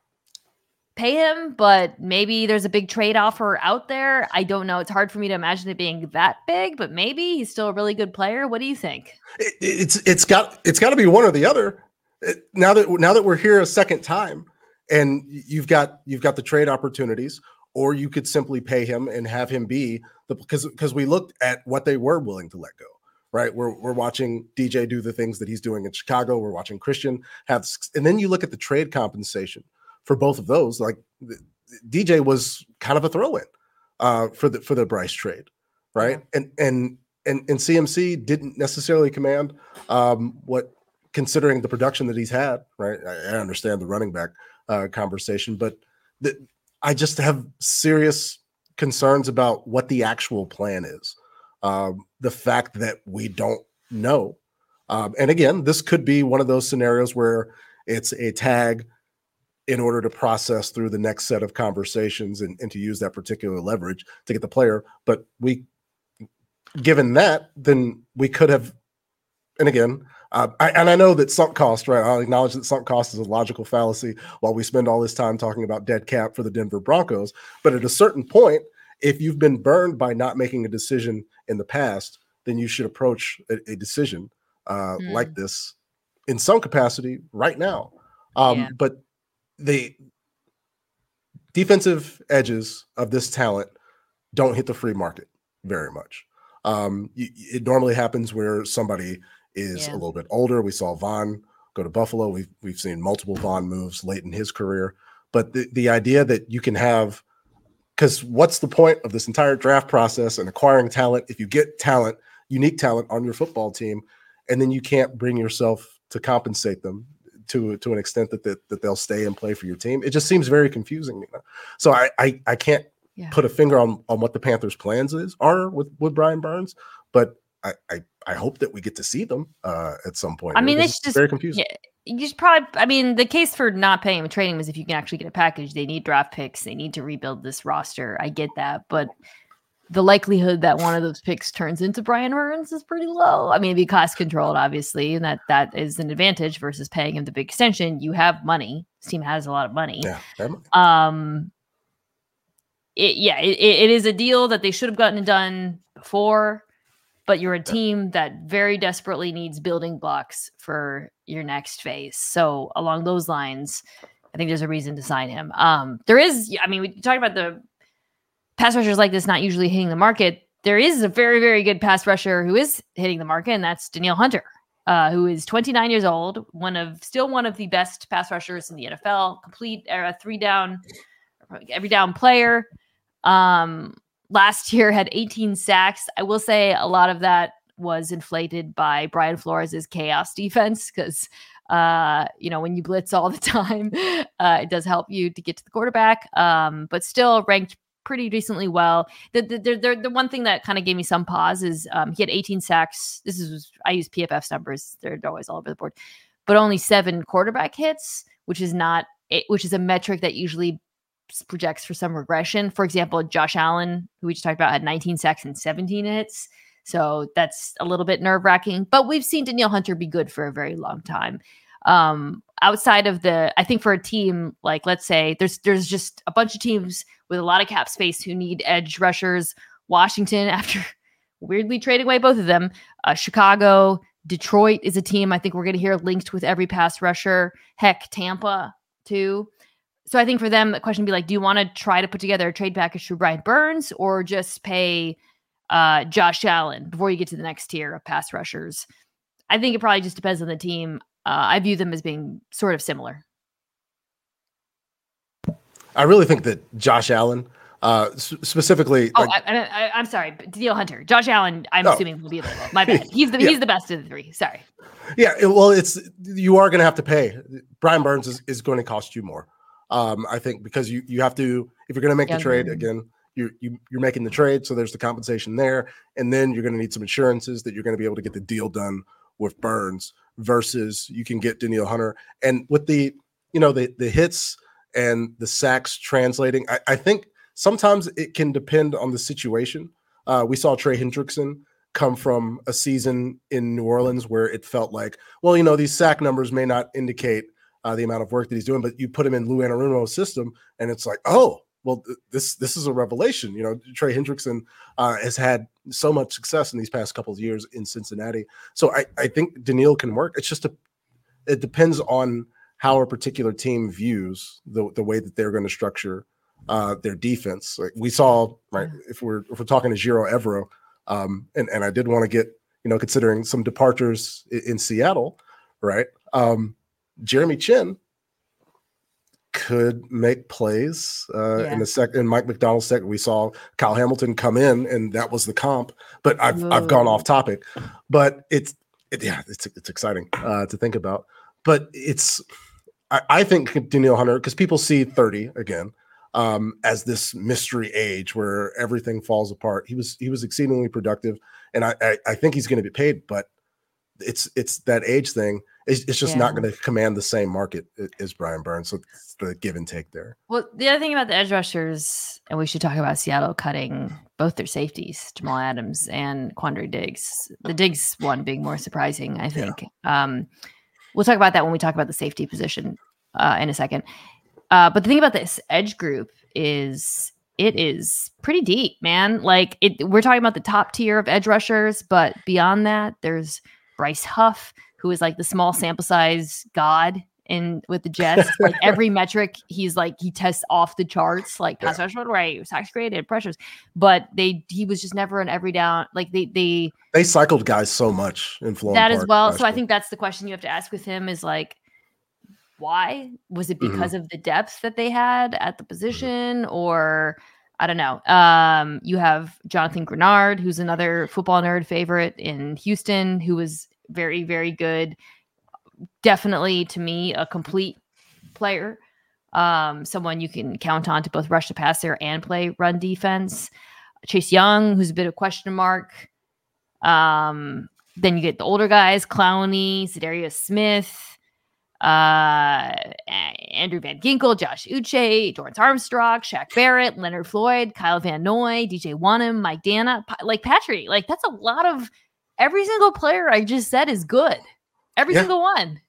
[SPEAKER 1] pay him, but maybe there's a big trade offer out there. I don't know. It's hard for me to imagine it being that big, but maybe he's still a really good player. What do you think?
[SPEAKER 2] It, it's it's got it's got to be one or the other. It, now that now that we're here a second time, and you've got you've got the trade opportunities, or you could simply pay him and have him be the because because we looked at what they were willing to let go. Right, we're we're watching D J do the things that he's doing in Chicago. We're watching Christian have, and then you look at the trade compensation for both of those. Like D J was kind of a throw-in uh, for the for the Bryce trade, right? Yeah. And and and and C M C didn't necessarily command um, what, considering the production that he's had, right? I, I understand the running back uh, conversation, but the, I just have serious concerns about what the actual plan is. Um, the fact that we don't know, um, and again, this could be one of those scenarios where it's a tag in order to process through the next set of conversations and, and to use that particular leverage to get the player. But we, given that, then we could have, and again, uh, I, and I know that sunk cost, right? I'll acknowledge that sunk cost is a logical fallacy while we spend all this time talking about dead cap for the Denver Broncos. But at a certain point, if you've been burned by not making a decision in the past, then you should approach a, a decision uh, mm. like this in some capacity right now. Um, yeah. But the defensive edges of this talent don't hit the free market very much. Um, it normally happens where somebody is yeah. a little bit older. We saw Vaughn go to Buffalo. We've, we've seen multiple Vaughn moves late in his career. But the, the idea that you can have, because what's the point of this entire draft process and acquiring talent if you get talent, unique talent on your football team, and then you can't bring yourself to compensate them? to to an extent that, that that they'll stay and play for your team. It just seems very confusing. You know? So I I, I can't yeah. put a finger on, on what the Panthers' plans is are with, with Brian Burns, but I, I I hope that we get to see them uh, at some point.
[SPEAKER 1] I mean, it's just
[SPEAKER 2] very confusing.
[SPEAKER 1] Yeah. You should probably, I mean, the case for not paying him and trading him is if you can actually get a package. They need draft picks. They need to rebuild this roster. I get that. But the likelihood that one of those picks turns into Brian Burns is pretty low. I mean, it'd be cost controlled, obviously, and that that is an advantage versus paying him the big extension. You have money. This team has a lot of money.
[SPEAKER 2] Yeah. money.
[SPEAKER 1] Um, it, yeah, it, it is a deal that they should have gotten done before. But you're a team that very desperately needs building blocks for your next phase. So along those lines, I think there's a reason to sign him. Um, there is, I mean, we talk about the pass rushers like this not usually hitting the market. There is a very, very good pass rusher who is hitting the market, and that's Danielle Hunter, uh, who is twenty-nine years old, one of still one of the best pass rushers in the N F L, complete uh, three down, every down player. Um, Last year had eighteen sacks. I will say a lot of that was inflated by Brian Flores' chaos defense because, uh, you know, when you blitz all the time, uh, it does help you to get to the quarterback, um, but still ranked pretty decently well. The, the, the, the one thing that kind of gave me some pause is um, he had eighteen sacks. This is, I use P F F's numbers. They're always all over the board, but only seven quarterback hits, which is not, which is a metric that usually projects for some regression. For example, Josh Allen, who we just talked about, had nineteen sacks and seventeen hits. So that's a little bit nerve wracking, but we've seen Danielle Hunter be good for a very long time. Um, outside of the, I think for a team, like, let's say there's, there's just a bunch of teams with a lot of cap space who need edge rushers. Washington, after weirdly trading away both of them, uh, Chicago, Detroit is a team I think we're going to hear linked with every pass rusher. Heck, Tampa too. So I think for them, the question would be like, do you want to try to put together a trade package for Brian Burns or just pay uh, Josh Allen before you get to the next tier of pass rushers? I think it probably just depends on the team. Uh, I view them as being sort of similar.
[SPEAKER 2] I really think that Josh Allen, uh, specifically.
[SPEAKER 1] Oh,
[SPEAKER 2] like,
[SPEAKER 1] I, I, I'm sorry, Danielle Hunter. Josh Allen, I'm
[SPEAKER 2] oh.
[SPEAKER 1] assuming will be available. My bad. He's the
[SPEAKER 2] yeah.
[SPEAKER 1] he's the best of the three. Sorry.
[SPEAKER 2] Yeah, well, it's you are going to have to pay. Brian Burns is, is going to cost you more. Um, I think because you, you have to, if you're going to make
[SPEAKER 1] yeah,
[SPEAKER 2] the trade
[SPEAKER 1] man.
[SPEAKER 2] again, you're, you, you're making the trade. So there's the compensation there. And then you're going to need some insurances that you're going to be able to get the deal done with Burns versus you can get Danielle Hunter. And with the, you know, the, the hits and the sacks translating, I, I think sometimes it can depend on the situation. Uh, we saw Trey Hendrickson come from a season in New Orleans where it felt like, well, you know, these sack numbers may not indicate Uh, the amount of work that he's doing, but you put him in Lou Anarumo's system, and it's like, oh, well, th- this this is a revelation. You know, Trey Hendrickson uh, has had so much success in these past couple of years in Cincinnati. So I, I think Danielle can work. It's just a, it depends on how a particular team views the the way that they're going to structure uh, their defense. Like we saw, right? If we're if we're talking to Giro Evero, um, and and I did want to get, you know, considering some departures in, in Seattle, right? Um, Jeremy Chin could make plays uh, yeah. in the second. In Mike McDonald's second, we saw Kyle Hamilton come in, and that was the comp. But I've Whoa. I've gone off topic. But it's it, yeah, it's it's exciting uh, to think about. But it's I, I think Danielle Hunter, because people see thirty again um, as this mystery age where everything falls apart. He was he was exceedingly productive, and I I, I think he's going to be paid. But it's it's that age thing. It's, it's just yeah. not going to command the same market as Brian Burns. So it's the give and take there.
[SPEAKER 1] Well, the other thing about the edge rushers, and we should talk about Seattle cutting both their safeties, Jamal Adams and Quandre Diggs. The Diggs one being more surprising, I think. Yeah. Um, we'll talk about that when we talk about the safety position uh, in a second. Uh, but the thing about this edge group is it is pretty deep, man. Like it, we're talking about the top tier of edge rushers, but beyond that, there's Bryce Huff, who is like the small sample size god in with the Jets. Like every metric, he's like, he tests off the charts, like pass rush rate, sacks created, pressures. But they, he was just never an every down. Like they, they,
[SPEAKER 2] they cycled guys so much in Florida.
[SPEAKER 1] That as well. So I think that's the question you have to ask with him is like, why? Was it because mm-hmm. of the depth that they had at the position, mm-hmm. or I don't know. Um, you have Jonathan Grenard, who's another football nerd favorite in Houston, who was very, very good. definitely, to me, a complete player. Um, someone you can count on to both rush the passer and play run defense. Chase Young, who's a bit of a question mark. Um, then you get the older guys, Clowney, Za'Darius Smith, uh, Andrew Van Ginkel, Josh Uche, Dorrance Armstrong, Shaq Barrett, Leonard Floyd, Kyle Van Noy, D J Wanham, Mike Dana, like Patrick. Like, that's a lot of every single player I just said is good. Every yeah. single one.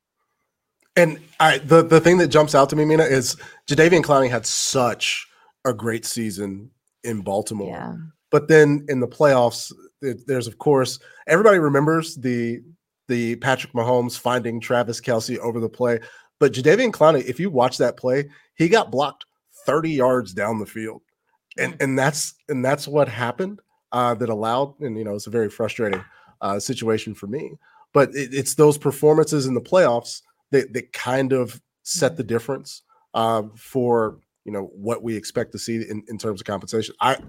[SPEAKER 2] And I, the, the thing that jumps out to me, Mina, is Jadeveon Clowney had such a great season in Baltimore.
[SPEAKER 1] Yeah.
[SPEAKER 2] But then in the playoffs, it, there's, of course, everybody remembers the the Patrick Mahomes finding Travis Kelce over the play. But Jadeveon Clowney, if you watch that play, he got blocked thirty yards down the field. And and that's and that's what happened uh, that allowed, and, you know, it's a very frustrating uh, situation for me. But it, it's those performances in the playoffs that, that kind of set the difference uh, for, you know, what we expect to see in, in terms of compensation. I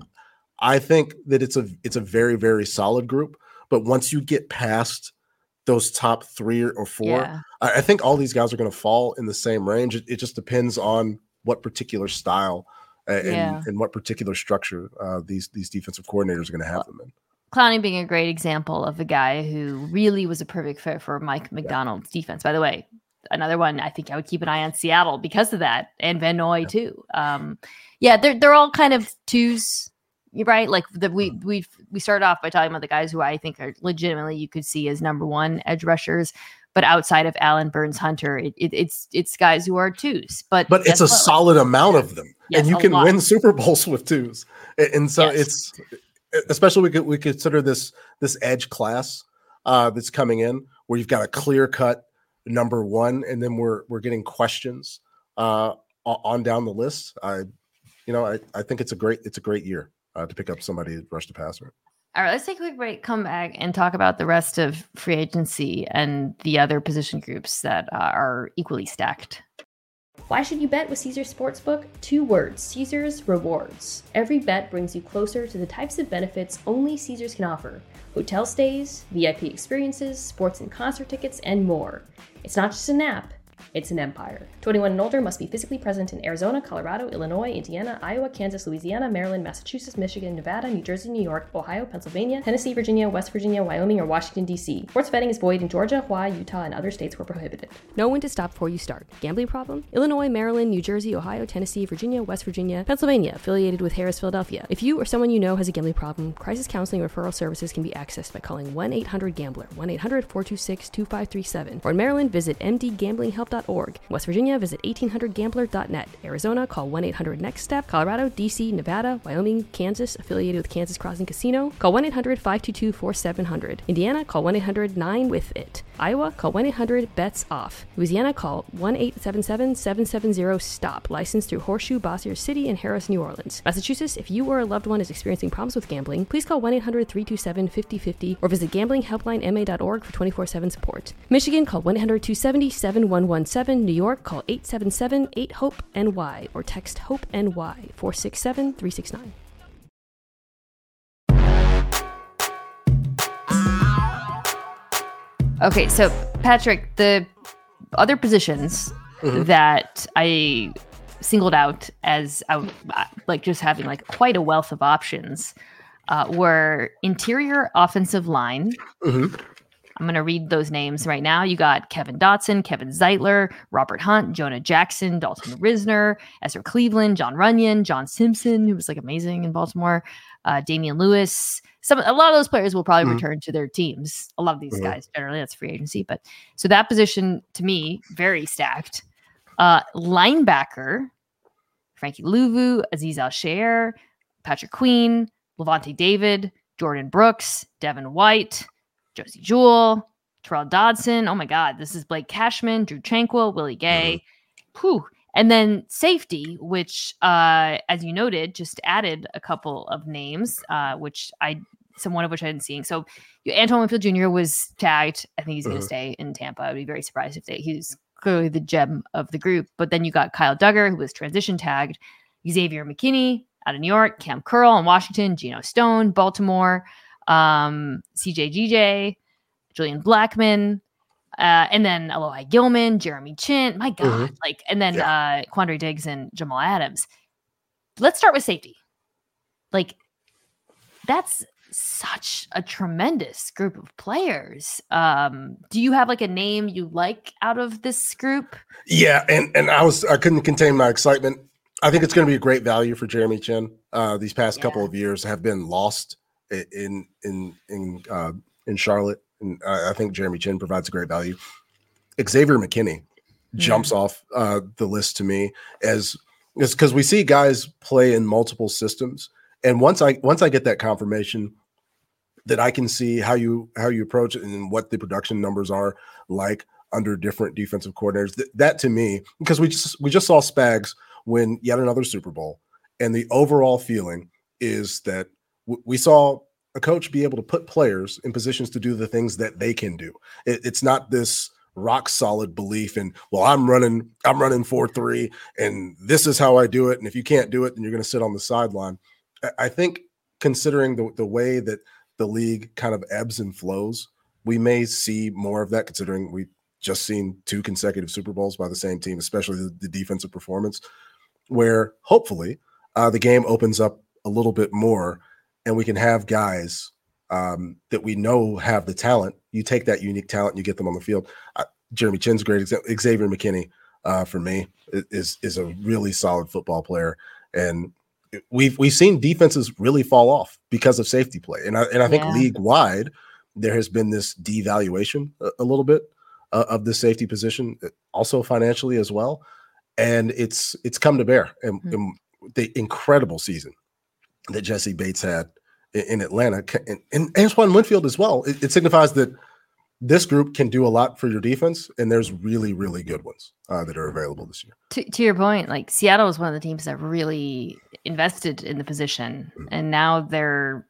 [SPEAKER 2] I think that it's a it's a very, very solid group. But once you get past those top three or four,
[SPEAKER 1] yeah.
[SPEAKER 2] I, I think all these guys are going to fall in the same range. It, it just depends on what particular style and,
[SPEAKER 1] yeah.
[SPEAKER 2] and what particular structure uh, these these defensive coordinators are going to have them in.
[SPEAKER 1] Clowney being a great example of a guy who really was a perfect fit for Mike McDonald's yeah. defense. By the way, another one, I think I would keep an eye on Seattle because of that, and Van Noy yeah. too. Um, yeah, they're they're all kind of twos, right? Like the, we we we started off by talking about the guys who I think are legitimately you could see as number one edge rushers, but outside of Allen, Burns, Hunter, it, it, it's it's guys who are twos. But
[SPEAKER 2] but it's a what? solid amount of them, yes, and you can lot. win Super Bowls with twos, and, and so yes. it's. Especially we could we consider this this edge class uh, that's coming in where you've got a clear cut number one, and then we're we're getting questions uh, on down the list. I, you know, I, I think it's a great it's a great year uh, to pick up somebody to rush the passer.
[SPEAKER 1] All right, let's take a quick break, come back, and talk about the rest of free agency and the other position groups that uh, are equally stacked.
[SPEAKER 3] Why should you bet with Caesars Sportsbook? Two words, Caesars Rewards. Every bet brings you closer to the types of benefits only Caesars can offer. Hotel stays, V I P experiences, sports and concert tickets, and more. It's not just an app, it's an empire. twenty-one and older must be physically present in Arizona, Colorado, Illinois, Indiana, Iowa, Kansas, Louisiana, Maryland, Massachusetts, Michigan, Nevada, New Jersey, New York, Ohio, Pennsylvania, Tennessee, Virginia, West Virginia, Wyoming, or Washington, D C. Sports betting is void in Georgia, Hawaii, Utah, and other states where prohibited.
[SPEAKER 4] Know when to stop before you start. Gambling problem? Illinois, Maryland, New Jersey, Ohio, Tennessee, Virginia, West Virginia, Pennsylvania, affiliated with Harris, Philadelphia. If you or someone you know has a gambling problem, crisis counseling referral services can be accessed by calling one eight hundred gambler, one eight hundred four two six two five three seven. Or in Maryland, visit m d gambling help dot org. West Virginia, visit eighteen hundred gambler dot net. Arizona, call one eight hundred next step. Colorado, D C, Nevada, Wyoming, Kansas, affiliated with Kansas Crossing Casino, call one eight hundred five two two four seven zero zero. Indiana, call one eight hundred nine with it. Iowa, call one eight hundred bets off. Louisiana, call one eight seven seven seven seven zero stop. Licensed through Horseshoe, Bossier City, and Harris, New Orleans. Massachusetts, if you or a loved one is experiencing problems with gambling, please call one eight hundred three two seven five zero five zero or visit gambling helpline m a dot org for twenty-four seven support. Michigan, call one eight hundred two seven zero seven one one seven. New York, call eight seven seven eight hope N Y or text HOPE-NY four six seven three six nine.
[SPEAKER 1] Okay, so Patrick, the other positions mm-hmm. that I singled out as out, like just having like quite a wealth of options uh, were interior offensive line.
[SPEAKER 2] Mm-hmm.
[SPEAKER 1] I'm going to read those names right now. You got Kevin Dotson, Kevin Zeitler, Robert Hunt, Jonah Jackson, Dalton Risner, Ezra Cleveland, John Runyon, John Simpson, who was like amazing in Baltimore, uh, Damian Lewis. Some a lot of those players will probably mm-hmm. return to their teams. A lot of these mm-hmm. guys generally that's free agency, but so that position to me very stacked. Uh, linebacker, Frankie Louvu, Aziz Al-Shair, Patrick Queen, Levante David, Jordan Brooks, Devin White, Josie Jewell, Terrell Dodson. Oh my God, this is Blake Cashman, Drew Tranquil, Willie Gay. Mm-hmm. Whew. And then safety, which, uh, as you noted, just added a couple of names, uh, which I, some one of which I didn't see. So Antoine Winfield Junior was tagged. I think he's going to mm-hmm. stay in Tampa. I'd be very surprised if they, he's clearly the gem of the group. But then you got Kyle Duggar, who was transition tagged, Xavier McKinney out of New York, Cam Curl in Washington, Geno Stone, Baltimore, um, C J G J, Julian Blackman, Uh, and then Alohi Gilman, Jeremy Chin, my God,
[SPEAKER 2] Mhm.
[SPEAKER 1] like, and then
[SPEAKER 2] Yeah.
[SPEAKER 1] uh, Quandre Diggs and Jamal Adams. Let's start with safety. Like, that's such a tremendous group of players. Um, do you have like a name you like out of this group?
[SPEAKER 2] Yeah, and and I was I couldn't contain my excitement. I think it's going to be a great value for Jeremy Chin. Uh, these past
[SPEAKER 1] Yeah.
[SPEAKER 2] couple of years have been lost in in in uh, in Charlotte, and I, I think Jeremy Chin provides a great value. Xavier McKinney jumps off uh, the list to me as is because we see guys play in multiple systems, and once I once I get that confirmation that I can see how you how you approach it and what the production numbers are like under different defensive coordinators. Th- that to me, because we just we just saw Spags win yet another Super Bowl, and the overall feeling is that w- we saw a coach be able to put players in positions to do the things that they can do. It, it's not this rock solid belief in, well, I'm running I'm running four three, and this is how I do it, and if you can't do it, then you're going to sit on the sideline. I, I think considering the the way that the league kind of ebbs and flows, we may see more of that, considering we've just seen two consecutive Super Bowls by the same team, especially the, the defensive performance, where hopefully uh, the game opens up a little bit more and we can have guys um, that we know have the talent. You take that unique talent and you get them on the field. Uh, Jeremy Chin's a great example. Xavier McKinney, uh, for me, is is a really solid football player. And We've we've seen defenses really fall off because of safety play, and I and I think
[SPEAKER 1] Yeah.
[SPEAKER 2] league wide there has been this devaluation a, a little bit uh, of the safety position, also financially as well, and it's it's come to bear. And,
[SPEAKER 1] Mhm.
[SPEAKER 2] and the incredible season that Jesse Bates had in, in Atlanta, and, and Antoine Winfield as well, it, it signifies that this group can do a lot for your defense, and there's really really good ones uh, that are available this year.
[SPEAKER 1] To, to your point, like Seattle is one of the teams that really invested in the position, and now they're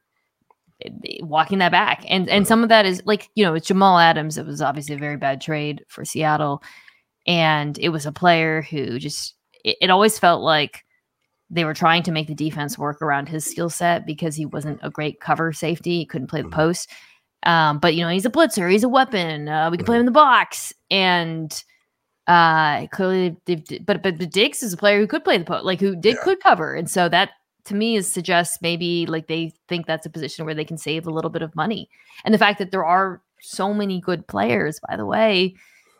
[SPEAKER 1] walking that back. And and some of that is like, you know, it's Jamal Adams. It was obviously a very bad trade for Seattle, and it was a player who just it, it always felt like they were trying to make the defense work around his skill set because he wasn't a great cover safety. He couldn't play the post. Um, but you know, he's a blitzer. He's a weapon. Uh, we can play him in the box, and uh, clearly, they've, but but but Diggs is a player who could play the post, like who did
[SPEAKER 2] Yeah.
[SPEAKER 1] could cover, and so that to me is suggests maybe like they think that's a position where they can save a little bit of money, and the fact that there are so many good players, by the way,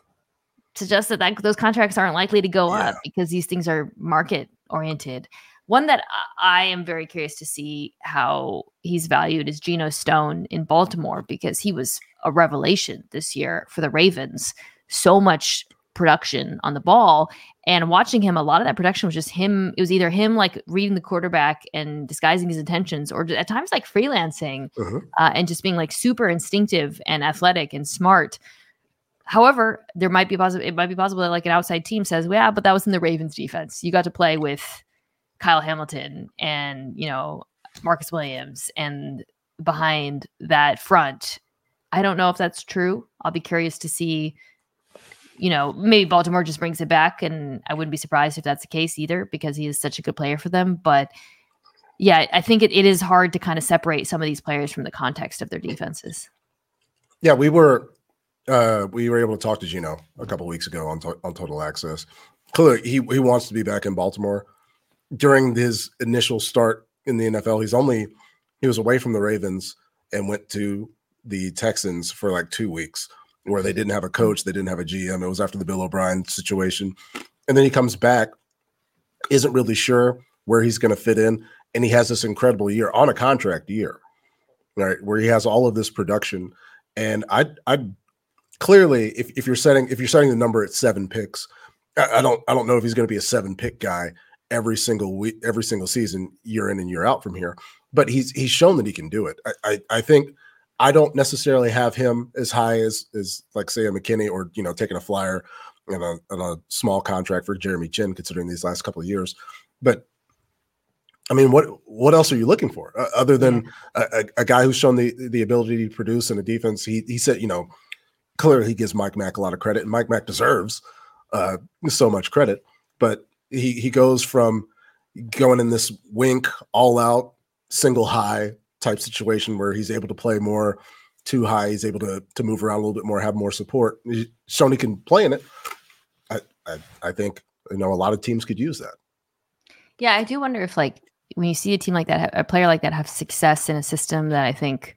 [SPEAKER 1] suggests that, that those contracts aren't likely to go
[SPEAKER 2] Yeah.
[SPEAKER 1] up because these things are market oriented. One that I I am very curious to see how he's valued is Geno Stone in Baltimore, because he was a revelation this year for the Ravens. So much production on the ball, and watching him, a lot of that production was just him. It was either him like reading the quarterback and disguising his intentions, or at times like freelancing
[SPEAKER 2] Mhm.
[SPEAKER 1] uh, and just being like super instinctive and athletic and smart. However, there might be possible. It might be possible that like an outside team says, well, "Yeah, but that was in the Ravens defense. You got to play with Kyle Hamilton and, you know, Marcus Williams, and behind that front." I don't know if that's true. I'll be curious to see. You know, maybe Baltimore just brings it back, and I wouldn't be surprised if that's the case either, because he is such a good player for them. But yeah, I think it, it is hard to kind of separate some of these players from the context of their defenses.
[SPEAKER 2] Yeah, we were uh, we were able to talk to Geno a couple weeks ago on to- on Total Access. Clearly, he he wants to be back in Baltimore. During his initial start in the N F L, he's only he was away from the Ravens and went to the Texans for like two weeks, where they didn't have a coach, they didn't have a G M. It was after the Bill O'Brien situation, and then he comes back, isn't really sure where he's going to fit in, and he has this incredible year on a contract year, right, where he has all of this production. And I, I clearly, if, if you're setting if you're setting the number at seven picks, I, I don't I don't know if he's going to be a seven pick guy every single week, every single season, year in and year out from here. But he's he's shown that he can do it. I I, I think I don't necessarily have him as high as as like say a McKinney, or you know taking a flyer on a, on a small contract for Jeremy Chin, considering these last couple of years. But I mean, what what else are you looking for uh, other than a, a, a guy who's shown the the ability to produce in a defense? He he said, you know, clearly he gives Mike Mack a lot of credit, and Mike Mack deserves uh, so much credit. But he he goes from going in this wink, all out, single high type situation where he's able to play more too high. He's able to to move around a little bit more, have more support. He's shown he can play in it. I, I I think you know a lot of teams could use that.
[SPEAKER 1] Yeah, I do wonder if like when you see a team like that, a player like that have success in a system that I think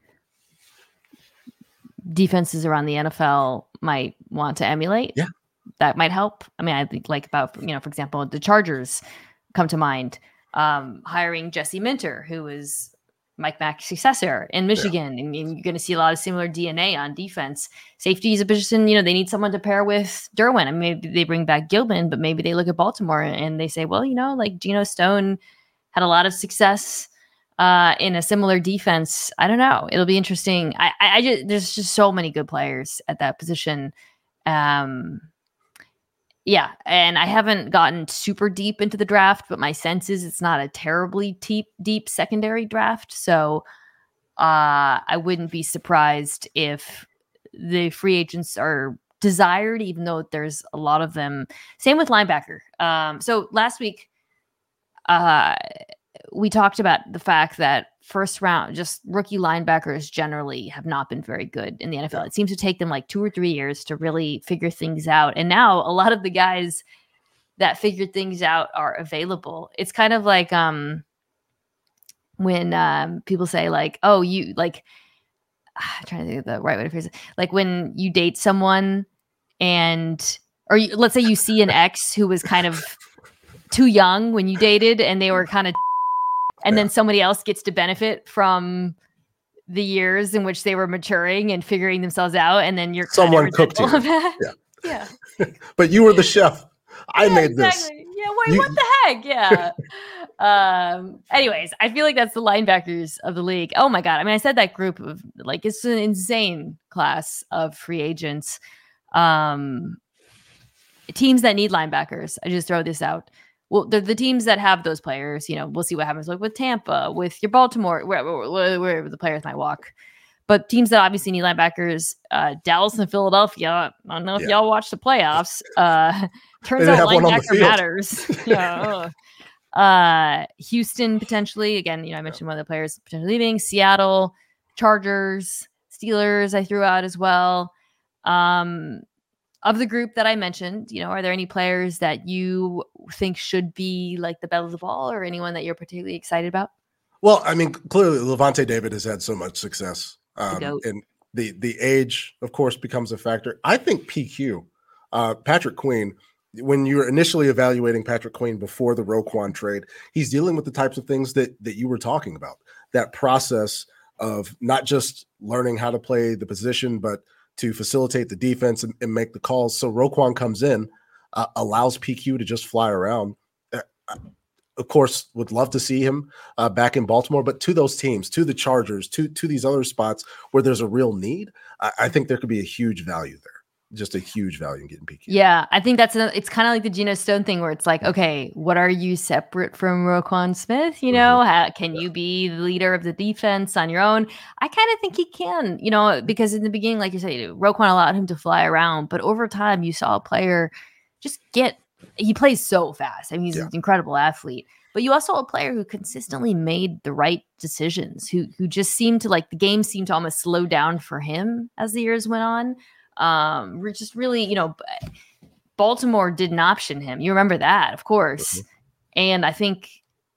[SPEAKER 1] defenses around the N F L might want to emulate.
[SPEAKER 2] Yeah,
[SPEAKER 1] that might help. I mean, I think like about you know, for example, the Chargers come to mind. Um, hiring Jesse Minter, who was Mike Mack's successor in Michigan. Yeah. I mean, you're going to see a lot of similar D N A on defense. Safety is a position, you know, they need someone to pair with Derwin. I mean, maybe they bring back Gilman, but maybe they look at Baltimore and they say, well, you know, like Geno Stone had a lot of success uh, in a similar defense. I don't know. It'll be interesting. I, I, I just, there's just so many good players at that position. Um, Yeah, and I haven't gotten super deep into the draft, but my sense is it's not a terribly deep, deep secondary draft. So uh, I wouldn't be surprised if the free agents are desired, even though there's a lot of them. Same with linebacker. Um, so last week, uh, we talked about the fact that first round, just rookie linebackers generally have not been very good in the N F L. It seems to take them like two or three years to really figure things out. And now a lot of the guys that figured things out are available. It's kind of like um, when um, people say like, oh, you like, I'm trying to think of the right way to phrase it. Like when you date someone and, or you, let's say you see an ex who was kind of too young when you dated and they were kind of, and then somebody else gets to benefit from the years in which they were maturing and figuring themselves out. And then you're
[SPEAKER 2] someone cooked you.
[SPEAKER 1] Yeah.
[SPEAKER 2] Yeah. But you were the chef. I
[SPEAKER 1] yeah,
[SPEAKER 2] made
[SPEAKER 1] exactly.
[SPEAKER 2] this.
[SPEAKER 1] Yeah. Wait,
[SPEAKER 2] you,
[SPEAKER 1] what the heck? Yeah. um, anyways, I feel like that's the linebackers of the league. Oh my God. I mean, I said that group of like, it's an insane class of free agents. Um, teams that need linebackers. I just throw this out. Well, they're the teams that have those players. You know, we'll see what happens like with Tampa, with your Baltimore, wherever, wherever the players might walk. But teams that obviously need linebackers, uh, Dallas and Philadelphia. I don't know if yeah. y'all watch the playoffs. Uh, turns out linebacker matters. yeah. Uh, Houston potentially. Again, you know, I mentioned one of the players potentially leaving. Seattle, Chargers, Steelers. I threw out as well. Um, Of the group that I mentioned, you know, are there any players that you think should be like the belle of the ball or anyone that you're particularly excited about?
[SPEAKER 2] Well, I mean, clearly Levante David has had so much success. Um,
[SPEAKER 1] the
[SPEAKER 2] and the, the age, of course, becomes a factor. I think P Q, uh, Patrick Queen, when you're initially evaluating Patrick Queen before the Roquan trade, he's dealing with the types of things that, that you were talking about, that process of not just learning how to play the position, but to facilitate the defense and, and make the calls. So Roquan comes in, uh, allows P Q to just fly around. Uh, of course, would love to see him uh, back in Baltimore, but to those teams, to the Chargers, to, to these other spots where there's a real need, I, I think there could be a huge value there. Just a huge value in getting P Q.
[SPEAKER 1] Yeah, I think that's a, it's kind of like the Geno Stone thing where it's like, okay, what are you separate from Roquan Smith? You know, mm-hmm. How, can yeah. you be the leader of the defense on your own? I kind of think he can, you know, because in the beginning, like you said, Roquan allowed him to fly around, but over time you saw a player just get, he plays so fast. I mean, he's yeah. an incredible athlete, but you also saw a player who consistently made the right decisions, who who just seemed to like the game seemed to almost slow down for him as the years went on. Um, we're just really, you know, Baltimore didn't option him. You remember that, of course. Mm-hmm. And I think,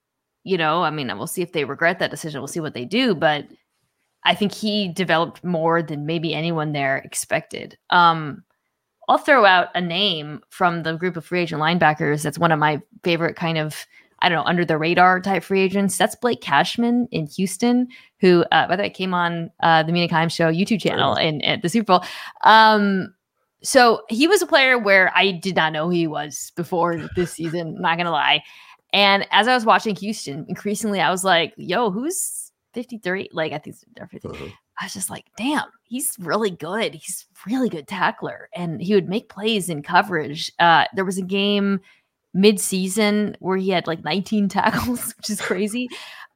[SPEAKER 1] you know, I mean, we'll see if they regret that decision. We'll see what they do. But I think he developed more than maybe anyone there expected. Um, I'll throw out a name from the group of free agent linebackers. That's one of my favorite kind of, I don't know, under the radar type free agents. That's Blake Cashman in Houston, who, uh, by the way, came on uh, the Mina Kimes Show YouTube channel and at the Super Bowl. Um, so he was a player where I did not know who he was before this season, I'm not going to lie. And as I was watching Houston, increasingly I was like, yo, who's fifty-three? Like, I think they're fifty. Uh-huh. I was just like, damn, he's really good. He's really good tackler. And he would make plays in coverage. Uh, there was a game mid-season where he had like nineteen tackles, which is crazy.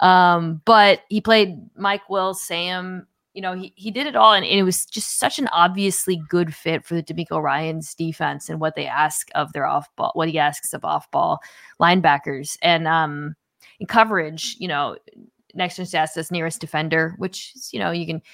[SPEAKER 1] Um, but he played Mike Will, Sam, you know, he, he did it all. And, and it was just such an obviously good fit for the D'Amico Ryans defense and what they ask of their off ball, what he asks of off ball linebackers. And um, in coverage, you know, Next Gen Stats says nearest defender, which is, you know, you can,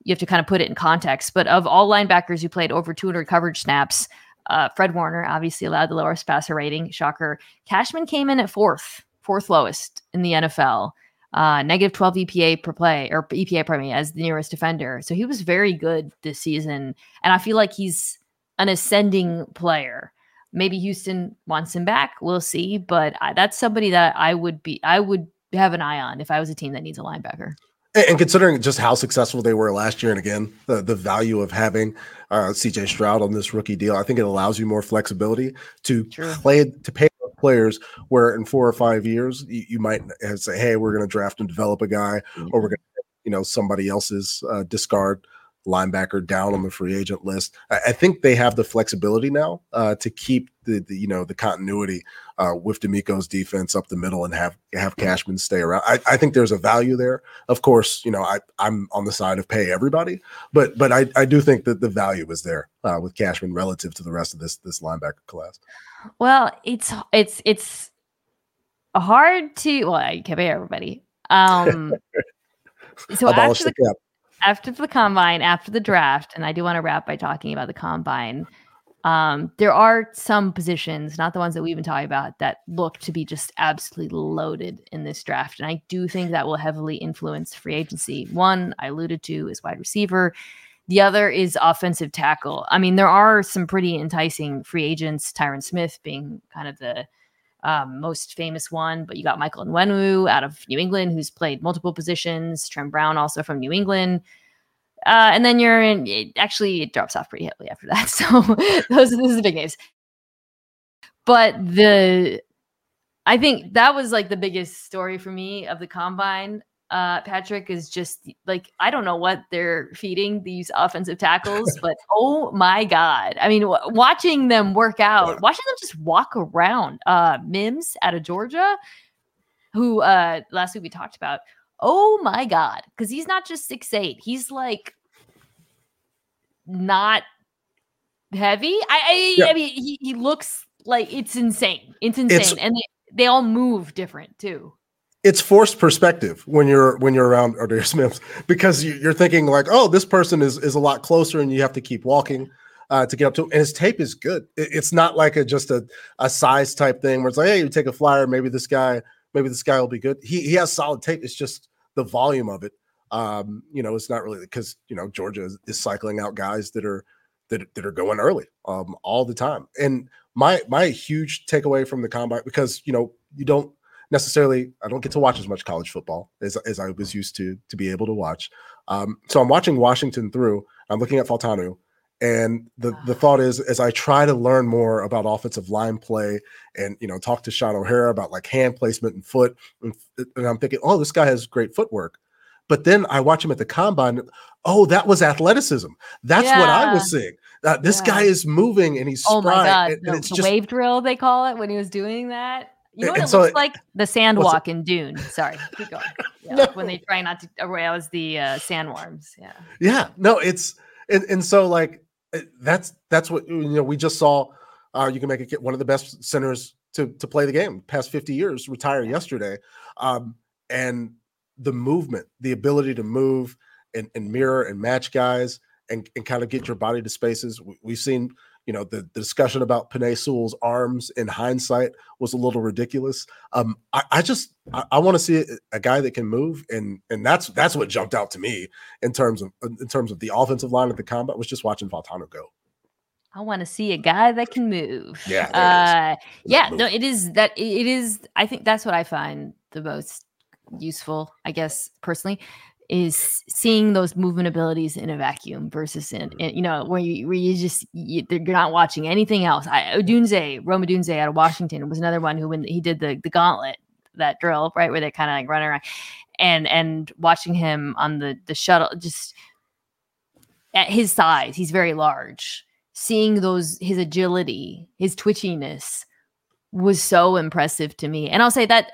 [SPEAKER 1] you have to kind of put it in context. But of all linebackers who played over two hundred coverage snaps, uh, Fred Warner obviously allowed the lowest passer rating. Shocker. Cashman came in at fourth, fourth lowest in the N F L. Uh, negative twelve E P A per play, or E P A, pardon me, as the nearest defender. So he was very good this season. And I feel like he's an ascending player. Maybe Houston wants him back. We'll see. But I, that's somebody that I would be, I would have an eye on if I was a team that needs a linebacker.
[SPEAKER 2] And considering just how successful they were last year, and again, the, the value of having uh, C J Stroud on this rookie deal, I think it allows you more flexibility to True. play to pay players where in four or five years you, you might say, hey, we're going to draft and develop a guy, mm-hmm. or we're going to, you know, somebody else's uh, discard linebacker down on the free agent list. I, I think they have the flexibility now uh, to keep the, the, you know, the continuity uh, with D'Amico's defense up the middle and have, have Cashman stay around. I, I think there's a value there. Of course, you know, I, I'm on the side of pay everybody, but, but I, I do think that the value is there uh, with Cashman relative to the rest of this, this linebacker class.
[SPEAKER 1] Well, it's, it's, it's hard to, well, you can't pay everybody. Um, so after the, the after the combine, after the draft, and I do want to wrap by talking about the combine. Um, there are some positions, not the ones that we've been talking about, that look to be just absolutely loaded in this draft. And I do think that will heavily influence free agency. One I alluded to is wide receiver. The other is offensive tackle. I mean, there are some pretty enticing free agents, Tyron Smith being kind of the um, most famous one, but you got Michael Onwenu out of New England, who's played multiple positions. Trent Brown also from New England. Uh, and then you're in, it, actually it drops off pretty heavily after that. So those, those are the big names. But the, I think that was like the biggest story for me of the combine. Uh, Patrick, is just like, I don't know what they're feeding these offensive tackles, but oh my God. I mean, w- watching them work out, watching them just walk around. Uh, Mims out of Georgia, who uh, last week we talked about. Oh my God. Because he's not just six eight. He's like not heavy. I, I, yeah. I mean, he, he looks like it's insane. It's insane. It's- and they, they all move different too.
[SPEAKER 2] It's forced perspective when you're when you're around Ar'Darius Mims, because you're thinking like, oh, this person is is a lot closer, and you have to keep walking uh, to get up to him. And his tape is good. It's not like a just a, a size type thing where it's like, hey, you take a flyer, maybe this guy, maybe this guy will be good. He he has solid tape. It's just the volume of it. Um, you know, it's not really because you know Georgia is, is cycling out guys that are that that are going early um, all the time. And my my huge takeaway from the combine, because you know you don't. necessarily, I don't get to watch as much college football as, as I was used to to be able to watch. Um, so I'm watching Washington through. I'm looking at Fautanu, and the the thought is, as I try to learn more about offensive line play, and you know, talk to Sean O'Hara about like hand placement and foot, and, and I'm thinking, oh, this guy has great footwork. But then I watch him at the combine. Oh, that was athleticism. That's yeah. what I was seeing. Uh, this yeah. guy is moving and he's spry.
[SPEAKER 1] Oh my God,
[SPEAKER 2] and,
[SPEAKER 1] the,
[SPEAKER 2] and it's
[SPEAKER 1] the
[SPEAKER 2] just,
[SPEAKER 1] wave drill they call it when he was doing that. You know what
[SPEAKER 2] and
[SPEAKER 1] it
[SPEAKER 2] so
[SPEAKER 1] looks
[SPEAKER 2] it,
[SPEAKER 1] like? The sand walk in Dune. Sorry, keep going. Yeah, no. Like when they try not to arouse the uh, sandworms. Yeah.
[SPEAKER 2] Yeah. No, it's and, and so like that's that's what you know. We just saw. Uh, you can make it one of the best centers to to play the game past fifty years. Retire yeah. yesterday, um, and the movement, the ability to move and, and mirror and match guys and, and kind of get your body to spaces. We, we've seen. You know, the, the discussion about Penei Sewell's arms in hindsight was a little ridiculous. Um, I, I just I, I want to see a, a guy that can move, and and that's that's what jumped out to me in terms of in terms of the offensive line at the combat was just watching Fautanu go.
[SPEAKER 1] I want to see a guy that can move.
[SPEAKER 2] Yeah,
[SPEAKER 1] uh, yeah. No, it is that it is. I think that's what I find the most useful. I guess personally. Is seeing those movement abilities in a vacuum versus in, in you know, where you, where you just, you, you're not watching anything else. I, Odunze, Rome Odunze out of Washington was another one who, when he did the, the gauntlet, that drill, right, where they kind of like run around and, and watching him on the, the shuttle, just at his size, he's very large. Seeing those, his agility, his twitchiness was so impressive to me. And I'll say that,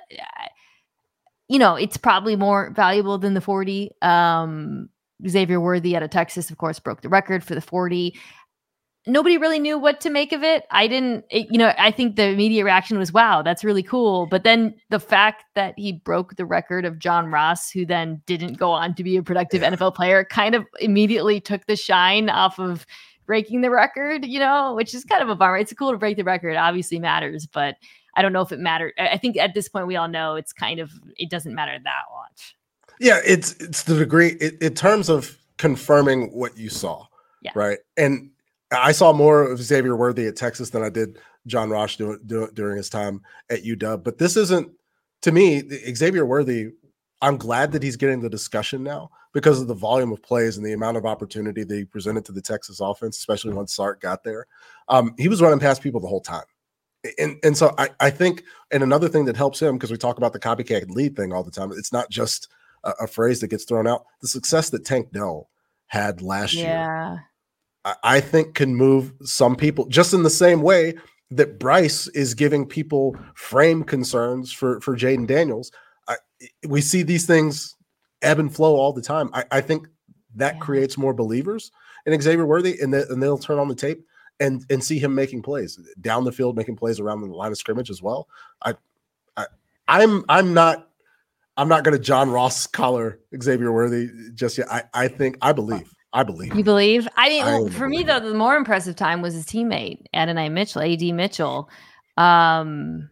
[SPEAKER 1] you know, it's probably more valuable than the forty. Um, Xavier Worthy out of Texas, of course, broke the record for the forty. nobody really knew what to make of it. I didn't, it, you know, I think the immediate reaction was, wow, that's really cool. But then the fact that he broke the record of John Ross, who then didn't go on to be a productive yeah. N F L player, kind of immediately took the shine off of breaking the record, you know, which is kind of a bummer. It's cool to break the record. It obviously matters, but I don't know if it mattered. I think at this point, we all know it's kind of, it doesn't matter that much.
[SPEAKER 2] Yeah, it's it's the degree, it, in terms of confirming what you saw, yeah. right? And I saw more of Xavier Worthy at Texas than I did John Ross do, do, during his time at U W. But this isn't, to me, Xavier Worthy, I'm glad that he's getting the discussion now because of the volume of plays and the amount of opportunity that he presented to the Texas offense, especially once Sark got there. Um, he was running past people the whole time. And, and so I, I think, and another thing that helps him, because we talk about the copycat lead thing all the time, it's not just a, a phrase that gets thrown out. The success that Tank Dell had last
[SPEAKER 1] yeah.
[SPEAKER 2] year, I think can move some people just in the same way that Bryce is giving people frame concerns for, for Jaden Daniels. I, we see these things ebb and flow all the time. I, I think that yeah. creates more believers in Xavier Worthy, and, the, and they'll turn on the tape and, and see him making plays down the field, making plays around the line of scrimmage as well. I, I I'm I'm not I'm not going to John Ross collar Xavier Worthy just yet. I, I think I believe. I believe.
[SPEAKER 1] You believe? I mean, well, for
[SPEAKER 2] believe.
[SPEAKER 1] me, though, the more impressive time was his teammate, Adonai Mitchell, A D Mitchell, um,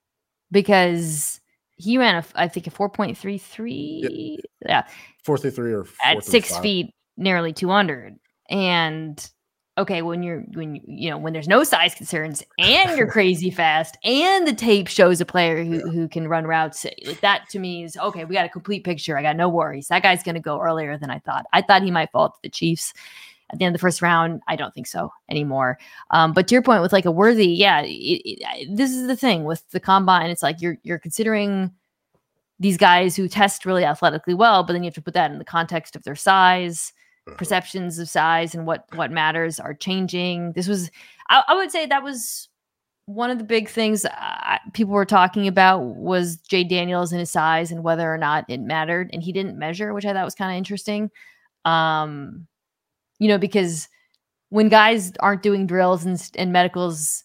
[SPEAKER 1] because he ran, a, I think, a four point three three. Yep. Yeah.
[SPEAKER 2] four three three or
[SPEAKER 1] at six feet, nearly two hundred. And okay, when you're, when you, you know, when there's no size concerns and you're crazy fast and the tape shows a player who, yeah. who can run routes, like that to me is okay. We got a complete picture. I got no worries. That guy's going to go earlier than I thought. I thought he might fall to the Chiefs at the end of the first round. I don't think so anymore. Um, but to your point with like a Worthy, yeah, it, it, this is the thing with the combine. It's like you're, you're considering these guys who test really athletically well, but then you have to put that in the context of their size. Perceptions of size and what what matters are changing. This was, I, I would say, that was one of the big things uh, people were talking about was Jay Daniels and his size and whether or not it mattered. And he didn't measure, which I thought was kind of interesting. Um, you know, because when guys aren't doing drills and, and medicals